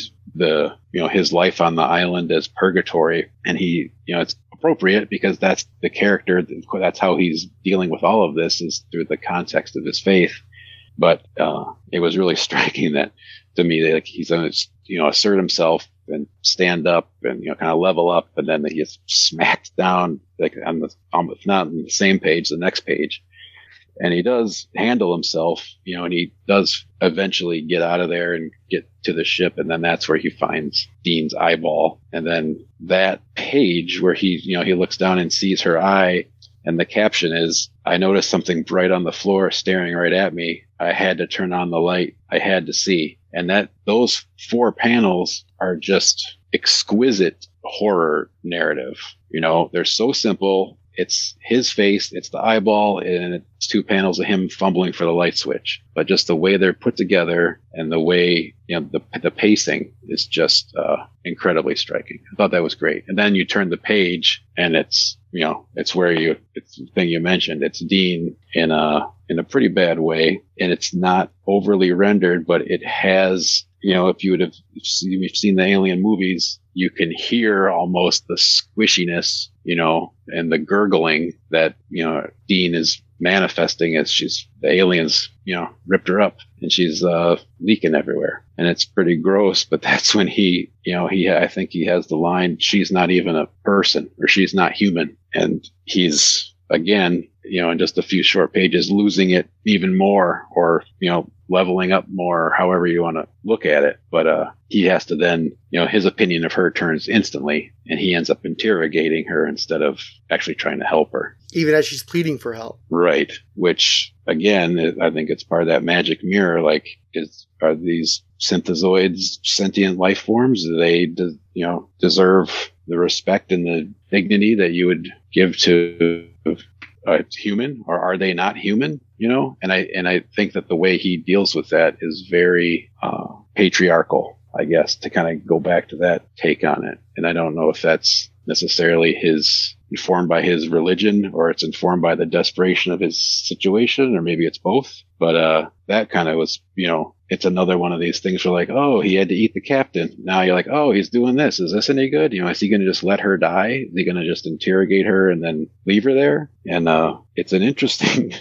his life on the island as purgatory. And he, it's appropriate because that's the character, that's how he's dealing with all of this, is through the context of his faith. But it was really striking that, to me, like, he's going to assert himself and stand up and kind of level up, and then he gets smacked down, like on the not on the same page, the next page. And he does handle himself, and he does eventually get out of there and get to the ship. And then that's where he finds Dean's eyeball. And then that page where he looks down and sees her eye, and the caption is, "I noticed something bright on the floor staring right at me. I had to turn on the light. I had to see." And those 4 panels are just exquisite horror narrative. They're so simple. It's his face, it's the eyeball, and it's 2 panels of him fumbling for the light switch. But just the way they're put together and the way, the pacing is just incredibly striking. I thought that was great. And then you turn the page, and it's the thing you mentioned. It's Dean in a pretty bad way, and it's not overly rendered, but it has, if you've seen the Alien movies, you can hear almost the squishiness, and the gurgling that, Dean is manifesting as the aliens, ripped her up, and she's leaking everywhere. And it's pretty gross, but that's when I think he has the line, "She's not even a person," or "She's not human." And he's, again, in just a few short pages, losing it even more, or, leveling up more, however you want to look at it. But he has to then, his opinion of her turns instantly, and he ends up interrogating her instead of actually trying to help her. Even as she's pleading for help. Right. Which, again, I think it's part of that magic mirror. Like, are these synthezoids sentient life forms? Do they, deserve the respect and the dignity that you would give to a human, or are they not human? And I think that the way he deals with that is very patriarchal, I guess, to kind of go back to that take on it. And I don't know if that's necessarily informed by his religion, or it's informed by the desperation of his situation, or maybe it's both. But that kind of was, it's another one of these things where, like, oh, he had to eat the captain. Now you're like, oh, he's doing this. Is this any good? Is he going to just let her die? Is he going to just interrogate her and then leave her there? And it's an interesting,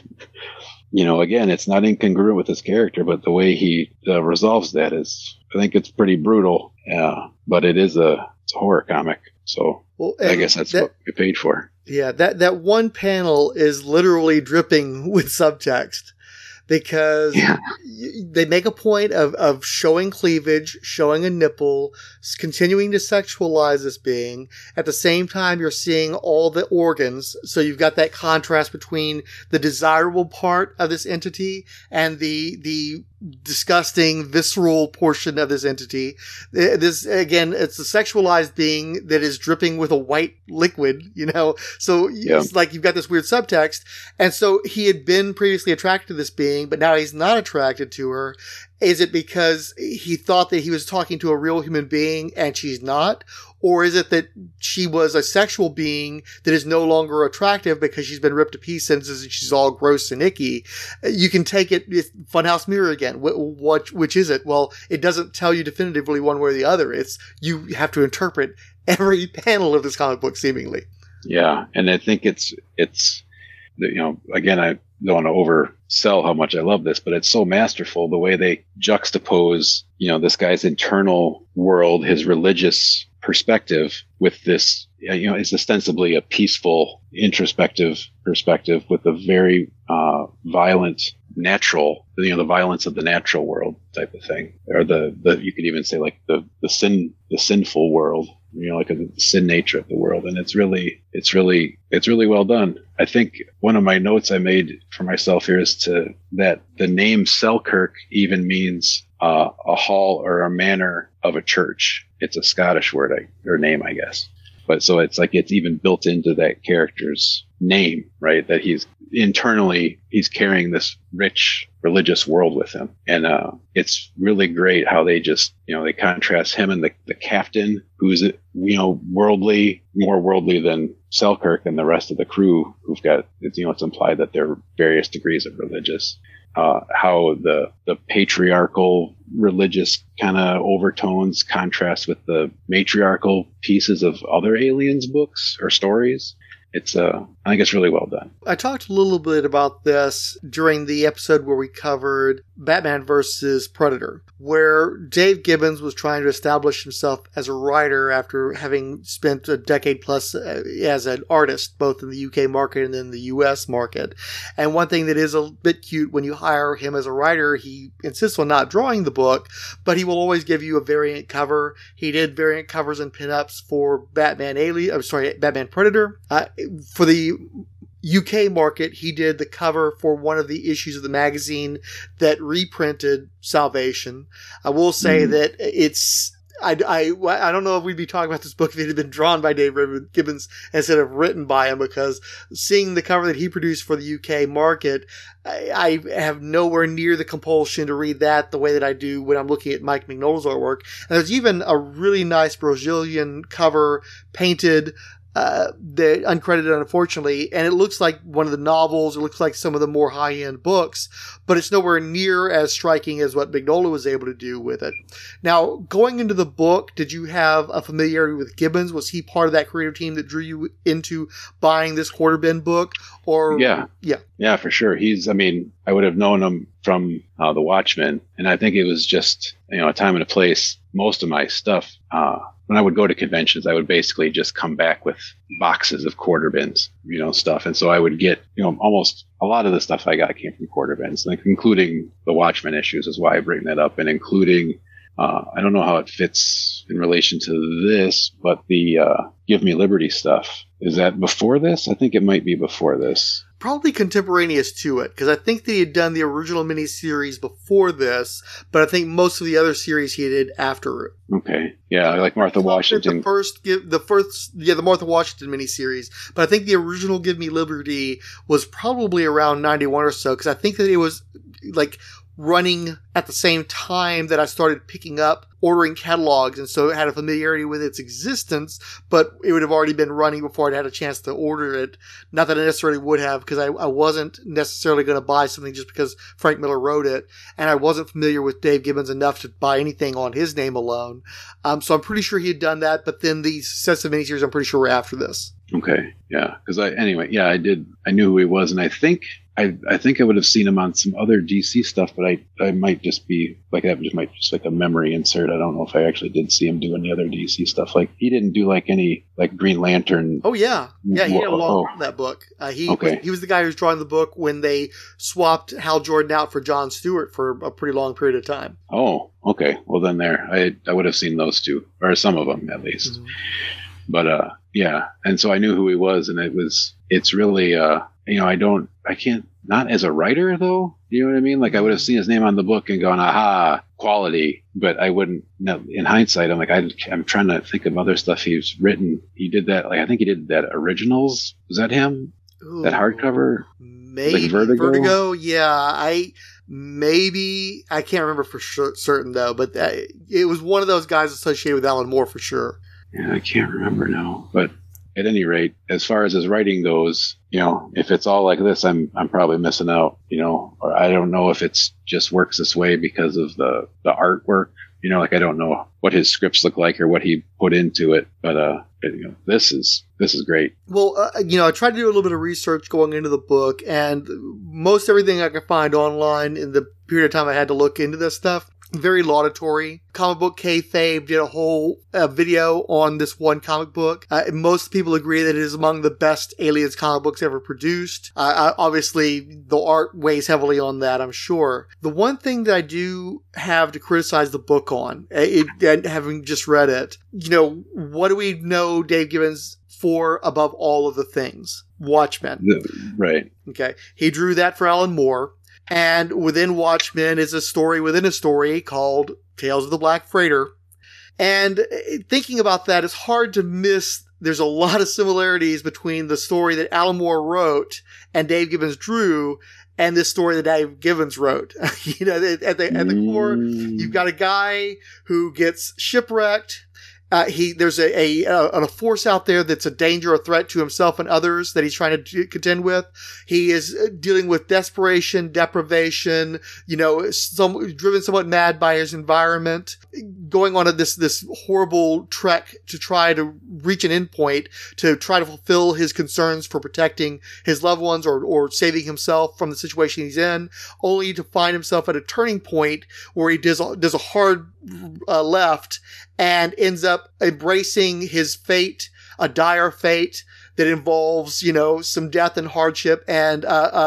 again, it's not incongruent with his character, but the way he resolves that is, I think it's pretty brutal. But it's a horror comic. So I guess that's what we paid for. Yeah, that one panel is literally dripping with subtext, because they make a point of showing cleavage, showing a nipple, continuing to sexualize this being. At the same time, you're seeing all the organs. So you've got that contrast between the desirable part of this entity and the disgusting, visceral portion of this entity. This, again, it's a sexualized being that is dripping with a white liquid, So it's like you've got this weird subtext. And so he had been previously attracted to this being, but now he's not attracted to her. Is it because he thought that he was talking to a real human being and she's not? Or is it that she was a sexual being that is no longer attractive because she's been ripped to pieces and she's all gross and icky? You can take it's Funhouse Mirror again. Which is it? Well, it doesn't tell you definitively one way or the other. You have to interpret every panel of this comic book, seemingly. Yeah. And I think it's, again, I don't want to oversell how much I love this, but it's so masterful the way they juxtapose, this guy's internal world, his religious perspective, with this, is ostensibly a peaceful, introspective perspective with a very violent, natural, the violence of the natural world type of thing, or the you could even say like the sinful world, like the sin nature of the world. And it's really well done. I think one of my notes I made for myself here is that the name Selkirk even means a hall or a manor of a church. It's a Scottish word or name, I guess. But so it's like it's even built into that character's name, right? That he's carrying this rich religious world with him. And it's really great how they just, they contrast him and the captain, who's, more worldly than Selkirk, and the rest of the crew who've got, it's implied that they're various degrees of religious. how the patriarchal religious kind of overtones contrast with the matriarchal pieces of other Aliens books or stories. It's I think it's really well done. I talked a little bit about this during the episode where we covered Batman versus Predator, where Dave Gibbons was trying to establish himself as a writer after having spent a decade plus as an artist, both in the UK market and in the US market. And one thing that is a bit cute, when you hire him as a writer, he insists on not drawing the book, but he will always give you a variant cover. He did variant covers and pinups for Batman Predator. For the UK market, he did the cover for one of the issues of the magazine that reprinted Salvation. I will say that it's... I don't know if we'd be talking about this book if it had been drawn by Dave Gibbons instead of written by him, because seeing the cover that he produced for the UK market, I have nowhere near the compulsion to read that the way that I do when I'm looking at Mike Mignola's artwork. And there's even a really nice Brazilian cover painted the uncredited, unfortunately, and it looks like one of the novels. It looks like some of the more high-end books, but it's nowhere near as striking as what Mignola was able to do with it. Now, going into the book, did you have a familiarity with Gibbons? Was he part of that creative team that drew you into buying this Quarter Bin book? Or yeah, for sure. I would have known him from The Watchmen, and I think it was just a time and a place. Most of my stuff. When I would go to conventions, I would basically just come back with boxes of Quarter Bins, stuff. And so I would get, almost a lot of the stuff I got came from Quarter Bins, like including the Watchmen issues is why I bring that up, and including, I don't know how it fits in relation to this, but the Give Me Liberty stuff. Is that before this? I think it might be before this. Probably contemporaneous to it, because I think that he had done the original miniseries before this, but I think most of the other series he did after it. Okay, yeah, like Martha Washington. The Martha Washington miniseries, but I think the original Give Me Liberty was probably around 91 or so, because I think that it was like running at the same time that I started picking up ordering catalogs, and so it had a familiarity with its existence, but it would have already been running before I'd had a chance to order it. Not that I necessarily would have, because I wasn't necessarily going to buy something just because Frank Miller wrote it, and I wasn't familiar with Dave Gibbons enough to buy anything on his name alone. So I'm pretty sure he had done that, but then the successive miniseries I'm pretty sure were after this. Okay, yeah, because I did. I knew who he was, and I think I would have seen him on some other DC stuff, but I might just be like that. Might just like a memory insert. I don't know if I actually did see him do any other DC stuff. Like he didn't do like any like Green Lantern. Oh yeah, he had a long run on that book. He was the guy who was drawing the book when they swapped Hal Jordan out for John Stewart for a pretty long period of time. Oh, okay. Well then I would have seen those two, or some of them at least. Mm-hmm. But yeah, and so I knew who he was, and it's really I can't, not as a writer though, you know what I mean? Like I would have seen his name on the book and gone, aha, quality, but I wouldn't, in hindsight, I'm trying to think of other stuff he's written. He did that, like I think he did that Originals. Was that him? Ooh, that hardcover? Maybe. Like Vertigo? Yeah, I can't remember for certain though, but it was one of those guys associated with Alan Moore for sure. Yeah, I can't remember now, but at any rate, as far as his writing goes, if it's all like this, I'm probably missing out, or I don't know if it's just works this way because of the artwork, like I don't know what his scripts look like or what he put into it, but this is great. Well, I tried to do a little bit of research going into the book, and most everything I could find online in the period of time I had to look into this stuff, very laudatory. Comic Book Kayfabe did a whole video on this one comic book. Most people agree that it is among the best Aliens comic books ever produced. Obviously, the art weighs heavily on that, I'm sure. The one thing that I do have to criticize the book on, having just read it, what do we know Dave Gibbons for above all of the things? Watchmen. Right. Okay. He drew that for Alan Moore. And within Watchmen is a story within a story called Tales of the Black Freighter. And thinking about that, it's hard to miss. There's a lot of similarities between the story that Alan Moore wrote and Dave Gibbons drew and this story that Dave Gibbons wrote. At the core, you've got a guy who gets shipwrecked There's a force out there that's a danger, a threat to himself and others that he's trying to contend with. He is dealing with desperation, deprivation, driven somewhat mad by his environment, going on this horrible trek to try to reach an endpoint, to try to fulfill his concerns for protecting his loved ones or saving himself from the situation he's in, only to find himself at a turning point where he does a hard left and ends up embracing his fate, a dire fate that involves, some death and hardship and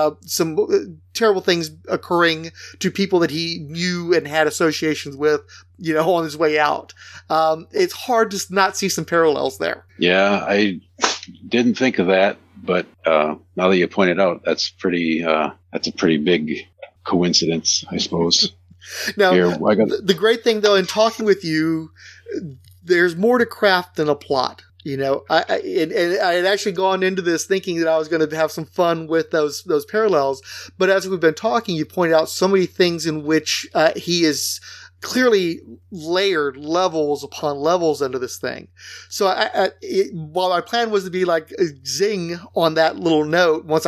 some terrible things occurring to people that he knew and had associations with, on his way out. It's hard to not see some parallels there. Yeah, I didn't think of that, but now that you pointed out, that's a pretty big coincidence, I suppose. Now, the great thing, though, in talking with you, there's more to craft than a plot. I had actually gone into this thinking that I was going to have some fun with those parallels. But as we've been talking, you pointed out so many things in which he is clearly layered levels upon levels into this thing. So while my plan was to be like a zing on that little note, once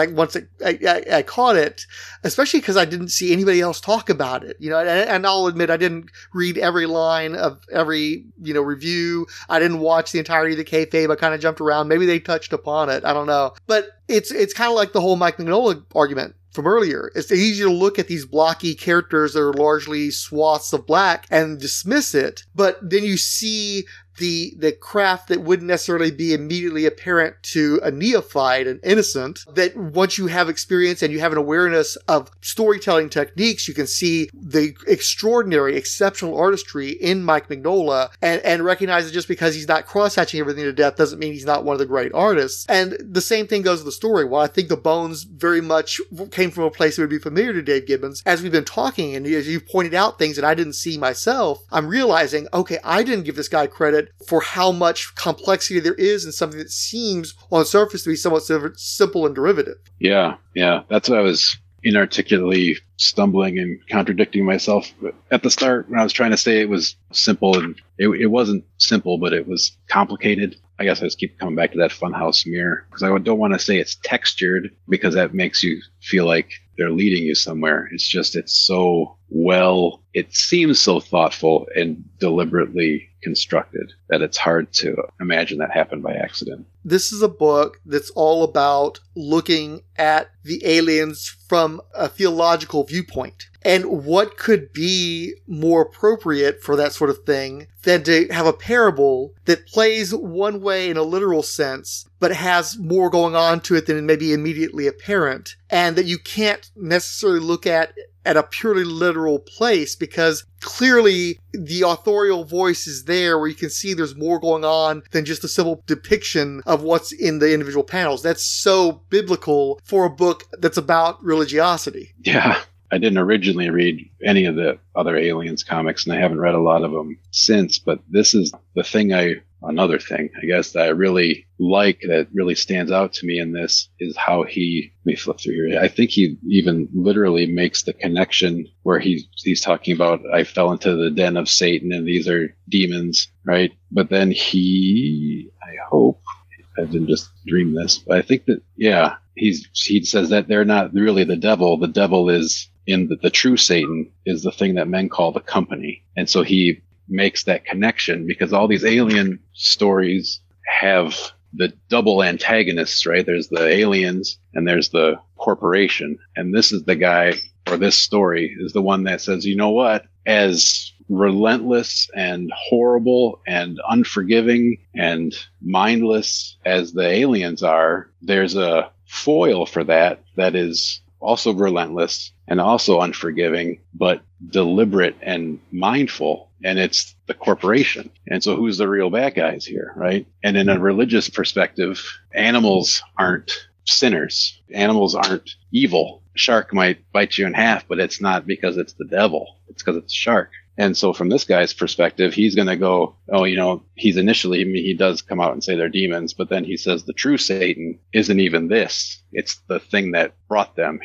I caught it, especially because I didn't see anybody else talk about it, and I'll admit I didn't read every line of every, review. I didn't watch the entirety of the kayfabe. I kind of jumped around. Maybe they touched upon it. I don't know. But it's kind of like the whole Mike Mignola argument from earlier. It's easy to look at these blocky characters that are largely swaths of black and dismiss it, but then you see the craft that wouldn't necessarily be immediately apparent to a neophyte, an innocent, that once you have experience and you have an awareness of storytelling techniques, you can see the extraordinary, exceptional artistry in Mike Mignola and recognize that just because he's not cross-hatching everything to death doesn't mean he's not one of the great artists. And the same thing goes with the story. While I think the bones very much came from a place that would be familiar to Dave Gibbons, as we've been talking and as you've pointed out things that I didn't see myself, I'm realizing, okay, I didn't give this guy credit for how much complexity there is in something that seems on the surface to be somewhat simple and derivative. Yeah. That's what I was inarticulately stumbling and contradicting myself at the start when I was trying to say it was simple, and it wasn't simple, but it was complicated. I guess I just keep coming back to that funhouse mirror because I don't want to say it's textured because that makes you feel like they're leading you somewhere. It's just, it seems so thoughtful and deliberately constructed that it's hard to imagine that happened by accident. This is a book that's all about looking at the aliens from a theological viewpoint. And what could be more appropriate for that sort of thing than to have a parable that plays one way in a literal sense, but has more going on to it than maybe immediately apparent, and that you can't necessarily look at a purely literal place because clearly the authorial voice is there where you can see there's more going on than just a simple depiction of what's in the individual panels. That's so biblical for a book that's about religiosity. Yeah. I didn't originally read any of the other Aliens comics, and I haven't read a lot of them since, but this is another thing, I guess, that I really like, that really stands out to me in this, is how let me flip through here. I think he even literally makes the connection where he's talking about, I fell into the den of Satan and these are demons, right? But then I hope I didn't just dream this, but I think that, yeah, he says that they're not really the devil. The devil is the true Satan is the thing that men call the company. And so he makes that connection because all these alien stories have the double antagonists, right? There's the aliens and there's the corporation. And this is the guy, or this story is the one that says, you know what? As relentless and horrible and unforgiving and mindless as the aliens are, there's a foil for that is also relentless and also unforgiving, but deliberate and mindful. And it's the corporation. And so who's the real bad guys here, right? And in a religious perspective, animals aren't sinners. Animals aren't evil. A shark might bite you in half, but it's not because it's the devil. It's because it's a shark. And so from this guy's perspective, he's going to go, he does come out and say they're demons, but then he says the true Satan isn't even this. It's the thing that brought them here.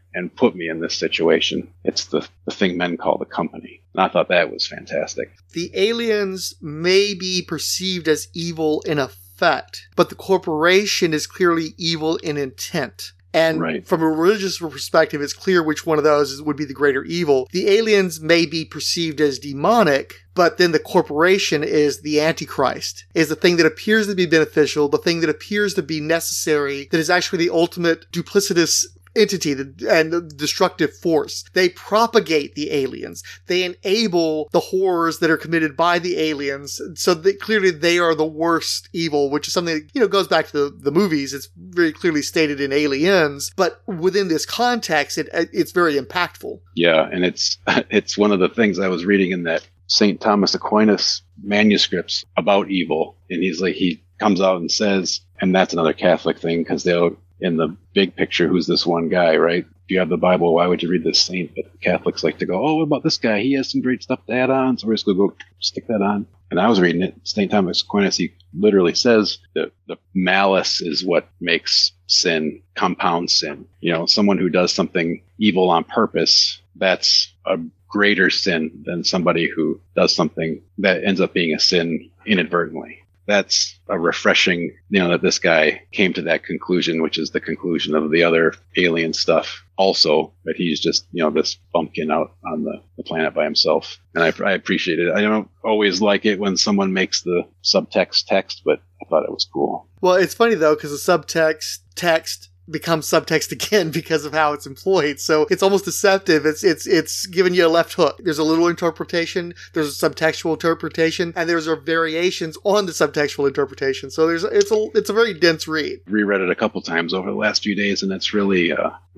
and put me in this situation. It's the thing men call the company. And I thought that was fantastic. The aliens may be perceived as evil in effect, but the corporation is clearly evil in intent. And from a religious perspective, it's clear which one of those would be the greater evil. The aliens may be perceived as demonic, but then the corporation is the Antichrist, is the thing that appears to be beneficial, the thing that appears to be necessary, that is actually the ultimate duplicitous entity and the destructive force. They propagate the aliens. They enable the horrors that are committed by the aliens. So clearly they are the worst evil, which is something that, goes back to the movies. It's very clearly stated in Aliens, but within this context, it's very impactful. Yeah. And it's one of the things I was reading in that St. Thomas Aquinas manuscripts about evil. And he comes out and says, and that's another Catholic thing, because in the big picture, who's this one guy, right? If you have the Bible, why would you read this saint? But Catholics like to go, oh, what about this guy? He has some great stuff to add on, so we're just going to go stick that on. And I was reading it. St. Thomas Aquinas, he literally says that the malice is what makes sin, compound sin. Someone who does something evil on purpose, that's a greater sin than somebody who does something that ends up being a sin inadvertently. That's a refreshing, that this guy came to that conclusion, which is the conclusion of the other alien stuff also, but he's just, this bumpkin out on the planet by himself. And I appreciate it. I don't always like it when someone makes the subtext text, but I thought it was cool. Well, it's funny though, because the subtext text becomes subtext again because of how it's employed. So it's almost deceptive. It's giving you a left hook. There's a little interpretation, there's a subtextual interpretation, and there's variations on the subtextual interpretation. So it's a very dense read. Reread it a couple times over the last few days, and it's really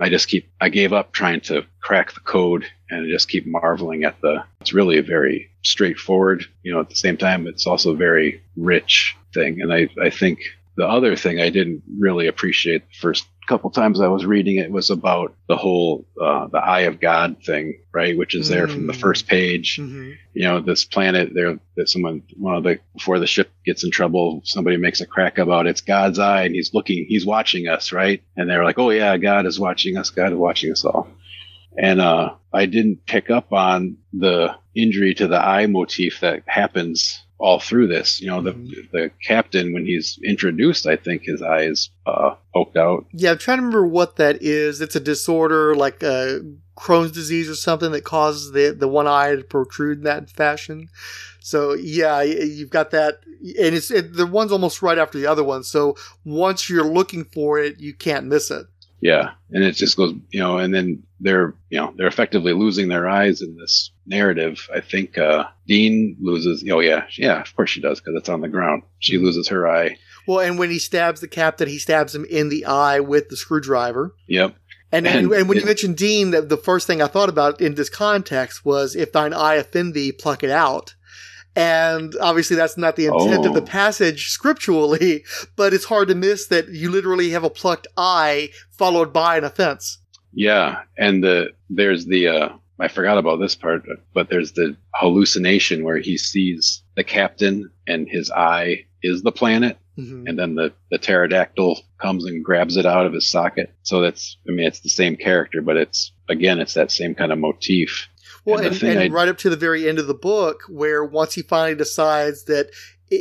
I gave up trying to crack the code and just keep marveling at it's really a very straightforward, at the same time it's also a very rich thing. And I think the other thing I didn't really appreciate the first couple times I was reading it was about the whole the Eye of God thing, right? Which is there from the first page. Mm-hmm. This planet there that before the ship gets in trouble, somebody makes a crack about it's God's eye and he's watching us, right? And they're like, oh yeah, God is watching us. God is watching us all. And I didn't pick up on the injury to the eye motif that happens all through this. The captain, when he's introduced, I think his eye is poked out. Yeah, I'm trying to remember what that is. It's a disorder like Crohn's disease or something that causes the one eye to protrude in that fashion. So yeah, you've got that, and the one's almost right after the other one. So once you're looking for it, you can't miss it. Yeah, and it just goes, and then they're effectively losing their eyes in this narrative. I think Dean loses. Oh yeah, of course she does, because it's on the ground. She loses her eye. Well, and when he stabs the captain, he stabs him in the eye with the screwdriver. Yep. And when you mentioned Dean, the first thing I thought about in this context was, if thine eye offend thee, pluck it out. And obviously that's not the intent of the passage scripturally, but it's hard to miss that you literally have a plucked eye followed by an offense. Yeah. And there's I forgot about this part, but there's the hallucination where he sees the captain and his eye is the planet. Mm-hmm. And then the pterodactyl comes and grabs it out of his socket. So it's the same character, but it's that same kind of motif. Well, and right up to the very end of the book, where once he finally decides that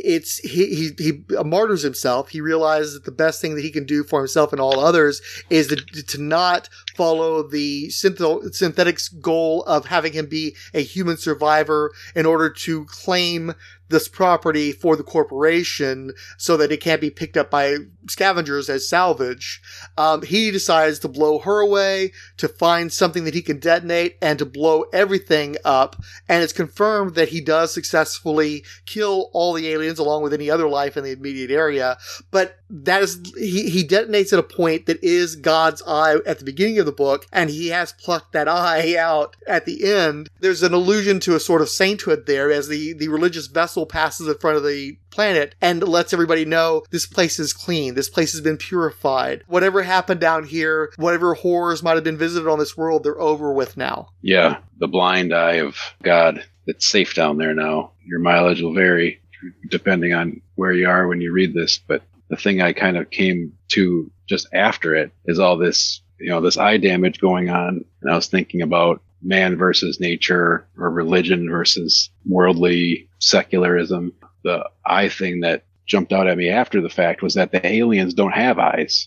he martyrs himself, he realizes that the best thing that he can do for himself and all others is to not follow the synthetic's goal of having him be a human survivor in order to claim this property for the corporation so that it can't be picked up by scavengers as salvage. He decides to blow her away, to find something that he can detonate, and to blow everything up. And it's confirmed that he does successfully kill all the aliens along with any other life in the immediate area. But that is, he detonates at a point that is God's eye at the beginning of the book, and he has plucked that eye out at the end. There's an allusion to a sort of sainthood there as the religious vessel passes in front of the planet and lets everybody know this place is clean. This place has been purified. Whatever happened down here, whatever horrors might have been visited on this world, they're over with now. Yeah, the blind eye of God. It's safe down there now. Your mileage will vary depending on where you are when you read this, but the thing I kind of came to just after it is all this this eye damage going on, and I was thinking about man versus nature, or religion versus worldly secularism. The eye thing that jumped out at me after the fact was that the aliens don't have eyes.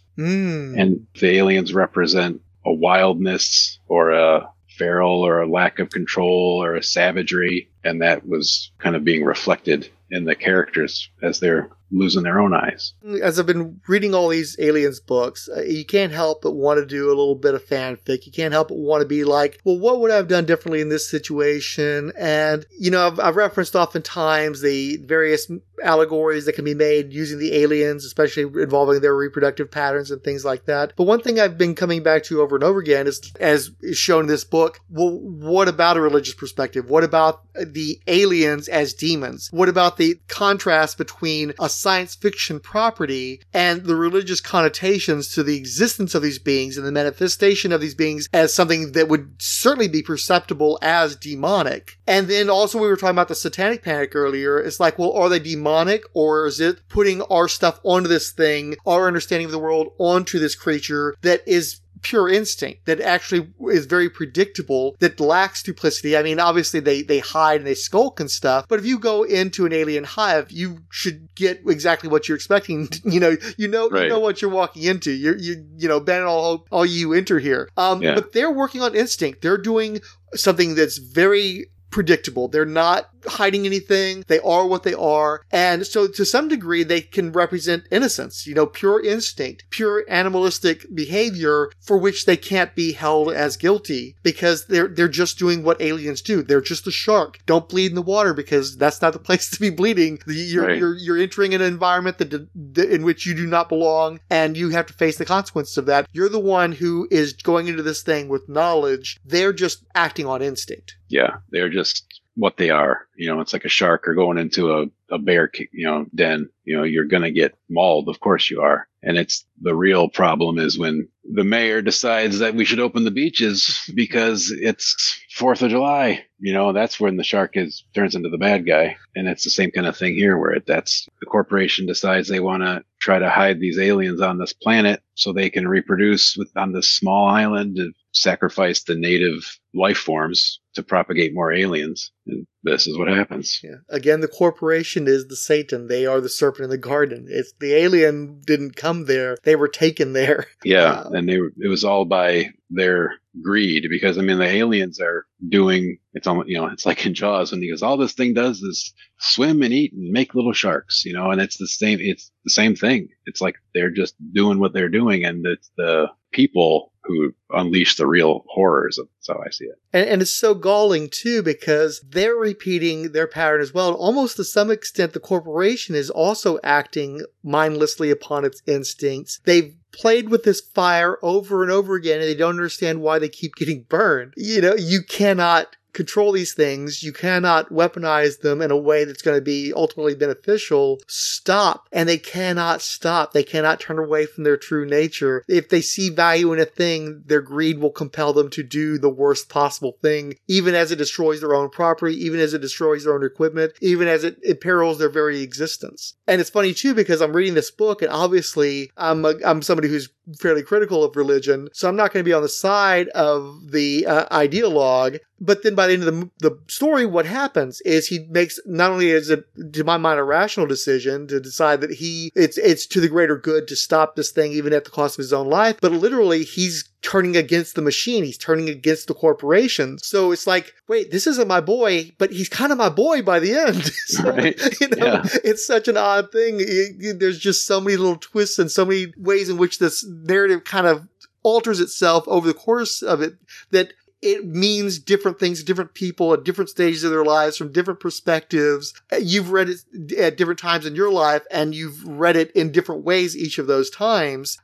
And the aliens represent a wildness or a feral or a lack of control or a savagery, and that was kind of being reflected in the characters as they're losing their own eyes. As I've been reading all these aliens books, you can't help but want to do a little bit of fanfic. You can't help but want to be like, well, what would I have done differently in this situation? And, I've referenced oftentimes the various allegories that can be made using the aliens, especially involving their reproductive patterns and things like that. But one thing I've been coming back to over and over again is, as is shown in this book, well, what about a religious perspective? What about the aliens as demons? What about the contrast between a science fiction property and the religious connotations to the existence of these beings and the manifestation of these beings as something that would certainly be perceptible as demonic? And then also we were talking about the satanic panic earlier. It's like, well, are they demonic, or is it putting our stuff onto this thing, our understanding of the world onto this creature that is pure instinct, that actually is very predictable, that lacks duplicity? I mean, obviously they hide and they skulk and stuff, but if you go into an alien hive, you should get exactly what you're expecting. You know what you're walking into. You ban all you enter here. But they're working on instinct. They're doing something that's very predictable. They're not hiding anything. They are what they are. And so to some degree, they can represent innocence, pure instinct, pure animalistic behavior for which they can't be held as guilty because they're just doing what aliens do. They're just a shark. Don't bleed in the water because that's not the place to be bleeding. You're entering an environment in which you do not belong, and you have to face the consequences of that. You're the one who is going into this thing with knowledge. They're just acting on instinct. Yeah, they're just what they are. It's like a shark or going into a bear, den. You're going to get mauled. Of course you are. And it's the real problem is when the mayor decides that we should open the beaches because it's 4th of July. That's when the shark turns into the bad guy. And it's the same kind of thing here where that's the corporation decides they want to try to hide these aliens on this planet so they can reproduce on this small island and sacrifice the native life forms to propagate more aliens. And this is what happens. Yeah. Again, the corporation is the Satan. They are the serpent in the garden. It's the alien didn't come there. They were taken there. Yeah. And it was all by their greed, because the aliens are doing, it's almost, it's like in Jaws when he goes, all this thing does is swim and eat and make little sharks, and it's the same thing. It's like they're just doing what they're doing, and it's the people who unleash the real horrors. That's how I see it. And it's so galling, too, because they're repeating their pattern as well. And almost to some extent, the corporation is also acting mindlessly upon its instincts. They've played with this fire over and over again, and they don't understand why they keep getting burned. You cannot control these things. You cannot weaponize them in a way that's going to be ultimately beneficial. Stop. And they cannot stop. They cannot turn away from their true nature. If they see value in a thing, their greed will compel them to do the worst possible thing, even as it destroys their own property, even as it destroys their own equipment, even as it imperils their very existence. And it's funny too, because I'm reading this book, and obviously I'm somebody who's fairly critical of religion, so I'm not going to be on the side of the ideologue. But then by the end of the story, what happens is he makes, not only is it, to my mind, a rational decision to decide that it's to the greater good to stop this thing even at the cost of his own life, but literally he's turning against the machine. He's turning against the corporation. So it's like, wait, this isn't my boy, but he's kind of my boy by the end. So, right. It's such an odd thing. There's just so many little twists and so many ways in which this narrative kind of alters itself over the course of it, that it means different things to different people at different stages of their lives from different perspectives. You've read it at different times in your life, and you've read it in different ways each of those times.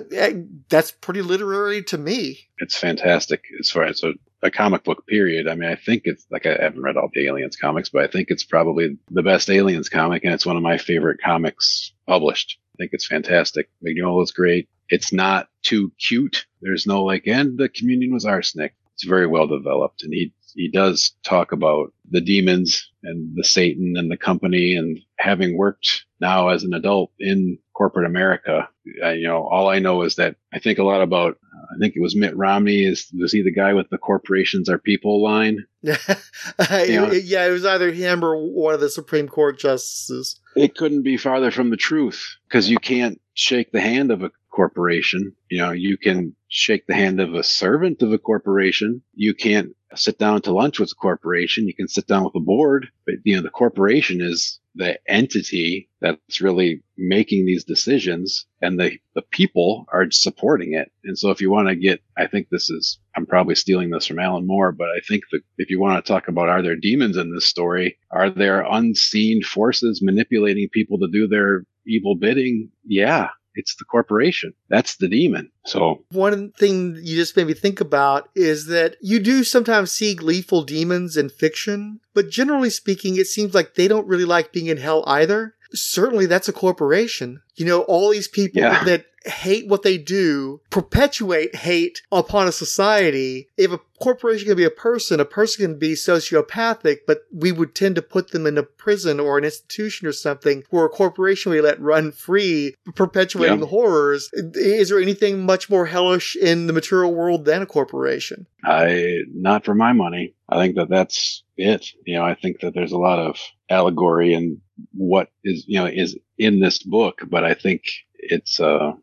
That's pretty literary to me. It's fantastic as far as a comic book period. I think it's like, I haven't read all the Aliens comics, but I think it's probably the best Aliens comic, and it's one of my favorite comics published. I think it's fantastic. Mignola's great. It's not too cute. There's no and the communion was arsenic. It's very well developed, and he does talk about the demons and the Satan and the company, and having worked now as an adult in corporate America, all I know is that I think a lot about, I think it was Mitt Romney. Was he the guy with the corporations are people line? Yeah, it was either him or one of the Supreme Court justices. It couldn't be farther from the truth, because you can't shake the hand of a corporation. You can shake the hand of a servant of a corporation. You can't sit down to lunch with a corporation. You can sit down with a board, but the corporation is the entity that's really making these decisions, and the people are supporting it. And so if you want to get, I think I'm probably stealing this from Alan Moore, but I think that if you want to talk about, are there demons in this story? Are there unseen forces manipulating people to do their evil bidding? Yeah. It's the corporation. That's the demon. So one thing you just made me think about is that you do sometimes see gleeful demons in fiction, but generally speaking, it seems like they don't really like being in hell either. Certainly that's a corporation. All these people that hate what they do perpetuate hate upon a society. If a corporation can be a person can be sociopathic, but we would tend to put them in a prison or an institution or something where a corporation we let run free, perpetuating the horrors. Is there anything much more hellish in the material world than a corporation? Not for my money. I think that's it. I think that there's a lot of allegory in what is in this book, but I think it's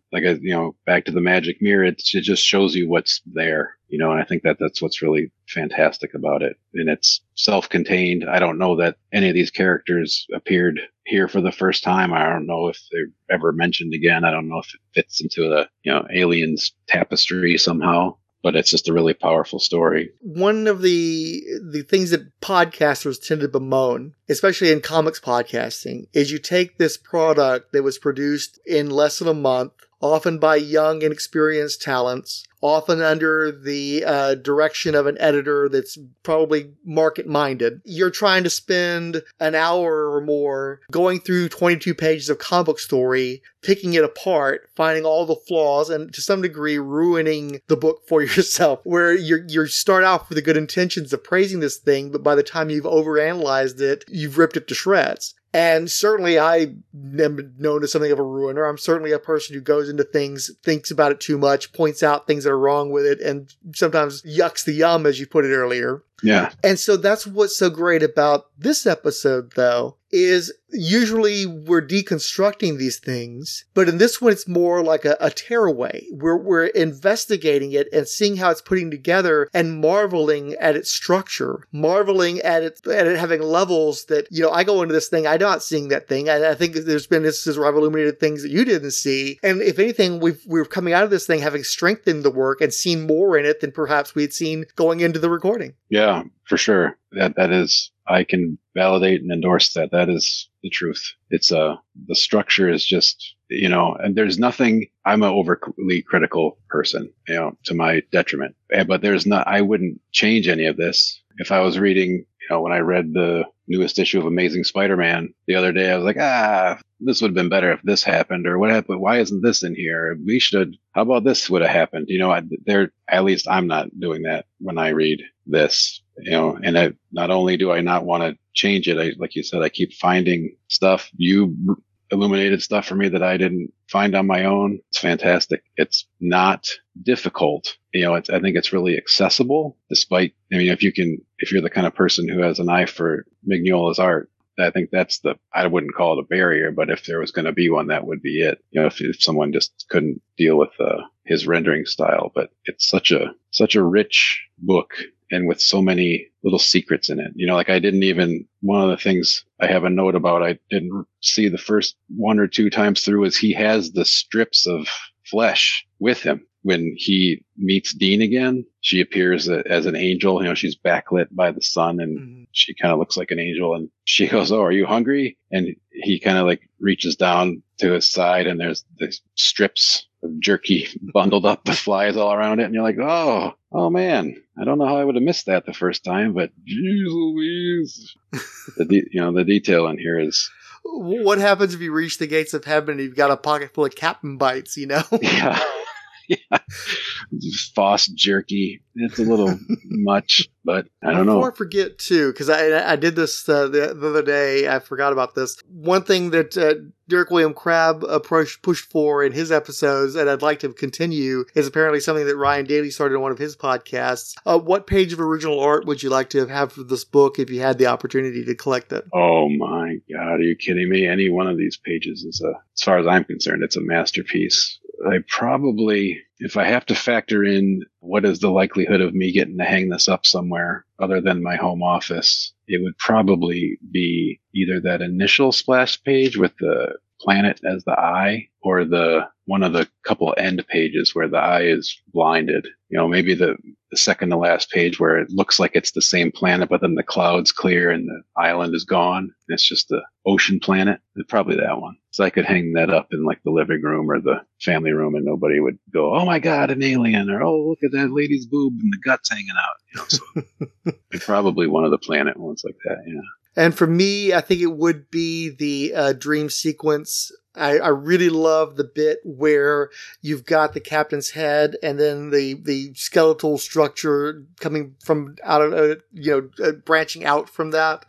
back to the magic mirror. It just shows you what's there, and I think that's what's really fantastic about it. And it's self-contained. I don't know that any of these characters appeared here for the first time. I don't know if they're ever mentioned again. I don't know if it fits into the Aliens tapestry somehow. But it's just a really powerful story. One of the things that podcasters tend to bemoan, especially in comics podcasting, is you take this product that was produced in less than a month, often by young, inexperienced talents, often under the direction of an editor that's probably market-minded. You're trying to spend an hour or more going through 22 pages of comic book story, picking it apart, finding all the flaws, and to some degree ruining the book for yourself, where you start off with the good intentions of praising this thing, but by the time you've overanalyzed it, you've ripped it to shreds. And certainly I am known as something of a ruiner. I'm certainly a person who goes into things, thinks about it too much, points out things that are wrong with it, and sometimes yucks the yum, as you put it earlier. Yeah. And so that's what's so great about this episode, though, is usually we're deconstructing these things, but in this one, it's more like a tearaway. We're investigating it and seeing how it's putting together and marveling at its structure, marveling at it having levels that, I go into this thing, I'm not seeing that thing. I think there's been instances where I've illuminated things that you didn't see. And if anything, we're coming out of this thing having strengthened the work and seen more in it than perhaps we'd seen going into the recording. Yeah, for sure. That is, I can validate and endorse that. That is the truth. It's the structure is just, and there's nothing, I'm an overly critical person, to my detriment, but I wouldn't change any of this. If I was reading, when I read the newest issue of Amazing Spider-Man the other day, I was like, this would have been better if this happened, or what happened? Why isn't this in here? How about this would have happened? At least I'm not doing that when I read this, and not only do I not want to change it, like you said, I keep finding stuff. You illuminated stuff for me that I didn't find on my own. It's fantastic. It's not difficult. I think it's really accessible, despite, if you're the kind of person who has an eye for Mignola's art, I think I wouldn't call it a barrier, but if there was going to be one, that would be it. If someone just couldn't deal with his rendering style, but it's such a rich book, and with so many little secrets in it. One of the things I have a note about, I didn't see the first one or two times through, is he has the strips of flesh with him. When he meets Dean again, she appears as an angel. She's backlit by the sun, and she kind of looks like an angel. And she goes, "Oh, are you hungry?" And he kind of reaches down to his side, and there's the strips of jerky bundled up with flies all around it. And you're like, oh man, I don't know how I would have missed that the first time, but geez Louise. The detail in here is. What happens if you reach the gates of heaven and you've got a pocket full of captain bites, Yeah. Yeah. Foss jerky. It's a little much, but I don't know. Before I forget, too, because I did this the other day. I forgot about this. One thing that Derek William Crabb pushed for in his episodes, and I'd like to continue, is apparently something that Ryan Daly started on one of his podcasts. What page of original art would you like to have for this book if you had the opportunity to collect it? Oh my God, are you kidding me? Any one of these pages is as far as I'm concerned, it's a masterpiece. I probably, if I have to factor in what is the likelihood of me getting to hang this up somewhere other than my home office, it would probably be either that initial splash page with the planet as the eye, or the one of the couple end pages where the eye is blinded. Maybe the second to last page where it looks like it's the same planet, but then the clouds clear and the island is gone. And it's just the ocean planet. Probably that one. So I could hang that up in like the living room or the family room, and nobody would go, "Oh my God, an alien!" or "Oh, look at that lady's boob and the guts hanging out." So probably one of the planet ones like that. Yeah. And for me, I think it would be the dream sequence. I really love the bit where you've got the captain's head and then the skeletal structure coming from out of, branching out from that.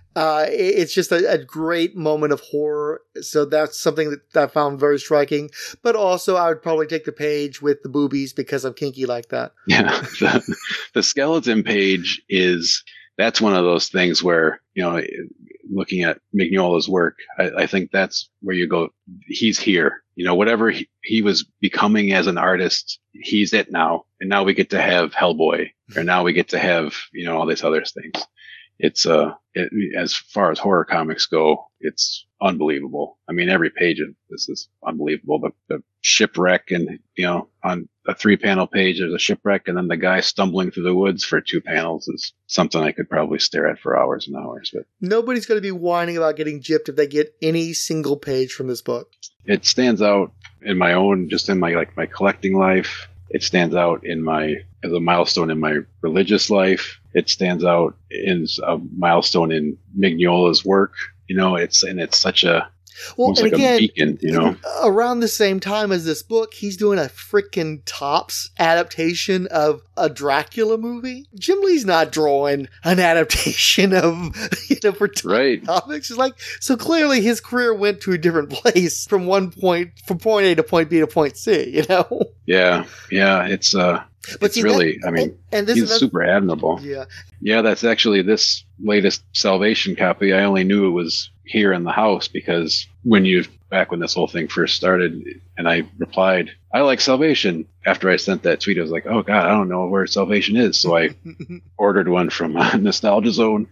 It's just a great moment of horror. So that's something that I found very striking. But also I would probably take the page with the boobies because I'm kinky like that. Yeah. The skeleton page that's one of those things where, looking at Mignola's work, I think that's where you go, he's here. Whatever he was becoming as an artist, he's it now. And now we get to have Hellboy, or now we get to have, all these other things. It's, as far as horror comics go, it's unbelievable. I mean, every page of this is unbelievable. The shipwreck, and, on a 3-panel page, there's a shipwreck, and then the guy stumbling through the woods for 2 panels is something I could probably stare at for hours and hours. But nobody's going to be whining about getting gypped if they get any single page from this book. It stands out in my own, just in my collecting life. It stands out as a milestone in my religious life. It stands out as a milestone in Mignola's work. It's such a, almost like a beacon, Around the same time as this book, he's doing a freaking Topps adaptation of a Dracula movie. Jim Lee's not drawing an adaptation of, for right. comics. It's like, so clearly his career went to a different place from point A to point B to point C, Yeah. It's, but it's really, he's super admirable. Yeah. Yeah, that's actually this latest Salvation copy. I only knew it was here in the house because back when this whole thing first started, and I replied, "I like Salvation." After I sent that tweet, I was like, "Oh God, I don't know where Salvation is." So I ordered one from Nostalgia Zone,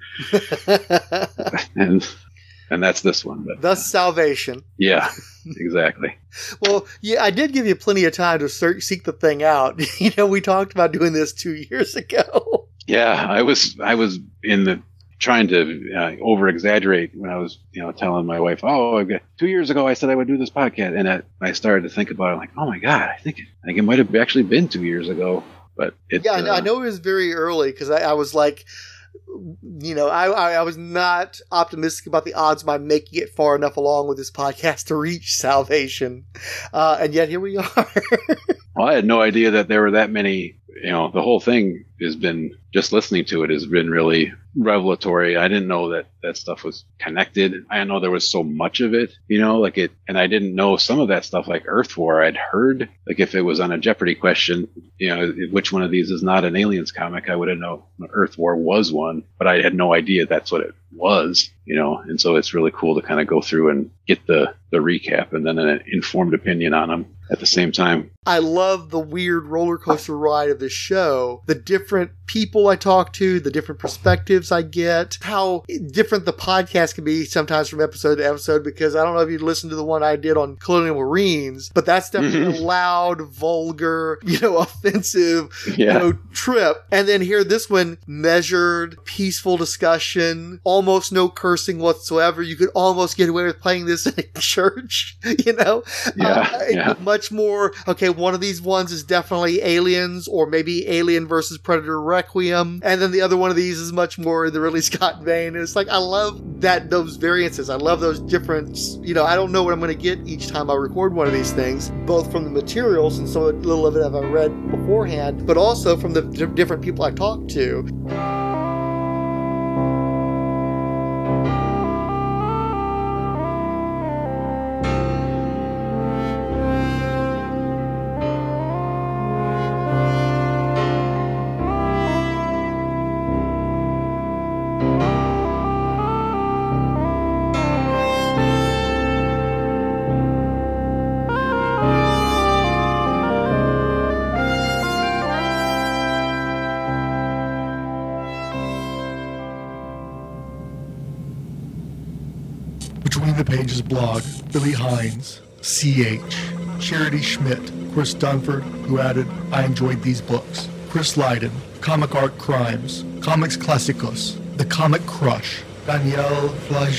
and that's this one. But, Thus Salvation. Yeah, exactly. Well, yeah, I did give you plenty of time to seek the thing out. We talked about doing this 2 years ago. Yeah, I was trying to over exaggerate when I was, telling my wife, "Oh, 2 years ago I said I would do this podcast," and I started to think about it, like, "Oh my God, I think it might have actually been 2 years ago." But I know it was very early because I was like, I was not optimistic about the odds of my making it far enough along with this podcast to reach Salvation, and yet here we are. Well, I had no idea that there were that many. The whole thing has been, just listening to it has been really revelatory. I didn't know that stuff was connected. I didn't know there was so much of it, and I didn't know some of that stuff, like Earth War. I'd heard, like, if it was on a Jeopardy question, which one of these is not an Aliens comic, I would have known Earth War was one, but I had no idea that's what it was, and so it's really cool to kind of go through and get the recap and then an informed opinion on them at the same time. I love the weird roller coaster ride of this show. The different people I talk to, the different perspectives I get, how different the podcast can be sometimes from episode to episode, because I don't know if you listened to the one I did on Colonial Marines, but that's definitely a loud, vulgar, offensive, trip. And then here, this one, measured, peaceful discussion, almost no cursing whatsoever. You could almost get away with playing this in a church, Yeah. Much more, okay, one of these ones is definitely aliens, or maybe Alien versus Predator Predator Requiem, and then the other one of these is much more in the Ridley Scott vein. And it's like, I love those variances. I love those different, I don't know what I'm going to get each time I record one of these things, both from the materials and so a little of it I've read beforehand, but also from the different people I talk to. Between the Pages blog, Billy Hines, CH, Charity Schmidt, Chris Dunford, who added, I enjoyed these books, Chris Lydon, Comic Art Crimes, Comics Classicos, The Comic Crush, Danielle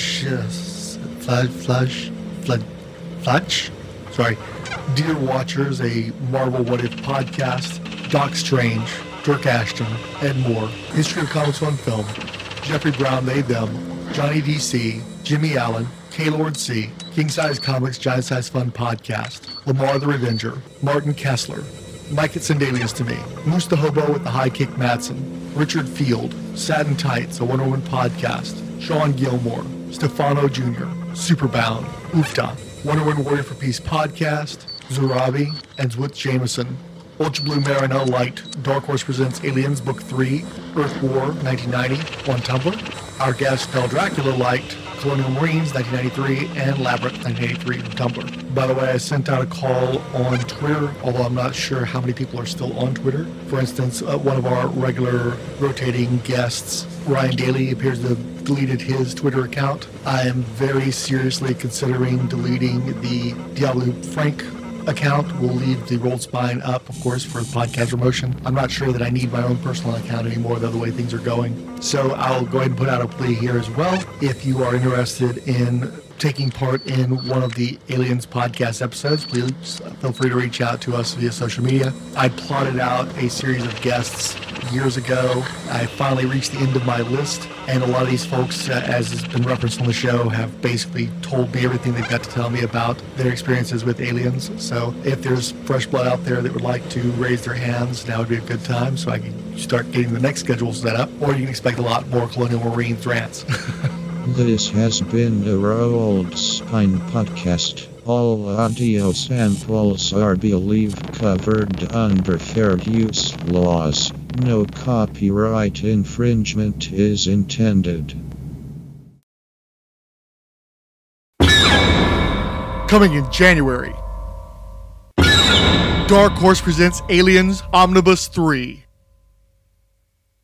Fletch, Dear Watchers, a Marvel What If podcast, Doc Strange, Dirk Ashton, Ed Moore, History of Comics on Film, Jeffrey Brown, They Them, Johnny DC, Jimmy Allen, K-Lord C, King Size Comics, Giant Size Fun Podcast, Lamar the Revenger, Martin Kessler, Mike It's Sendalius to Me, Moose the Hobo with the High Kick Madsen, Richard Field, Satin Tights, a Wonder Woman Podcast, Sean Gilmore, Stefano Jr., Superbound, Oofta, Wonder Woman Warrior for Peace Podcast, Zurabi, and Zwit Jameson, Ultra Blue Marino liked Dark Horse Presents Aliens Book 3, Earth War 1990 on Tumblr. Our guest Del Dracula liked Colonial Marines 1993 and Labyrinth 1983 from Tumblr. By the way, I sent out a call on Twitter, although I'm not sure how many people are still on Twitter. For instance, one of our regular rotating guests, Ryan Daly, appears to have deleted his Twitter account. I am very seriously considering deleting the Diablo Frank account. We'll leave the Rolled Spine up, of course, for the podcast promotion. I'm not sure that I need my own personal account anymore, though, the way things are going. So I'll go ahead and put out a plea here as well. If you are interested in taking part in one of the Aliens podcast episodes, please feel free to reach out to us via social media. I plotted out a series of guests years ago. I finally reached the end of my list, and a lot of these folks, as has been referenced on the show, have basically told me everything they've got to tell me about their experiences with aliens. So if there's fresh blood out there that would like to raise their hands, now would be a good time so I can start getting the next schedule set up, or you can expect a lot more Colonial Marines rants. This has been a Rolled Spine podcast. All audio samples are believed covered under fair use laws. No copyright infringement is intended. Coming in January, Dark Horse presents Aliens Omnibus 3.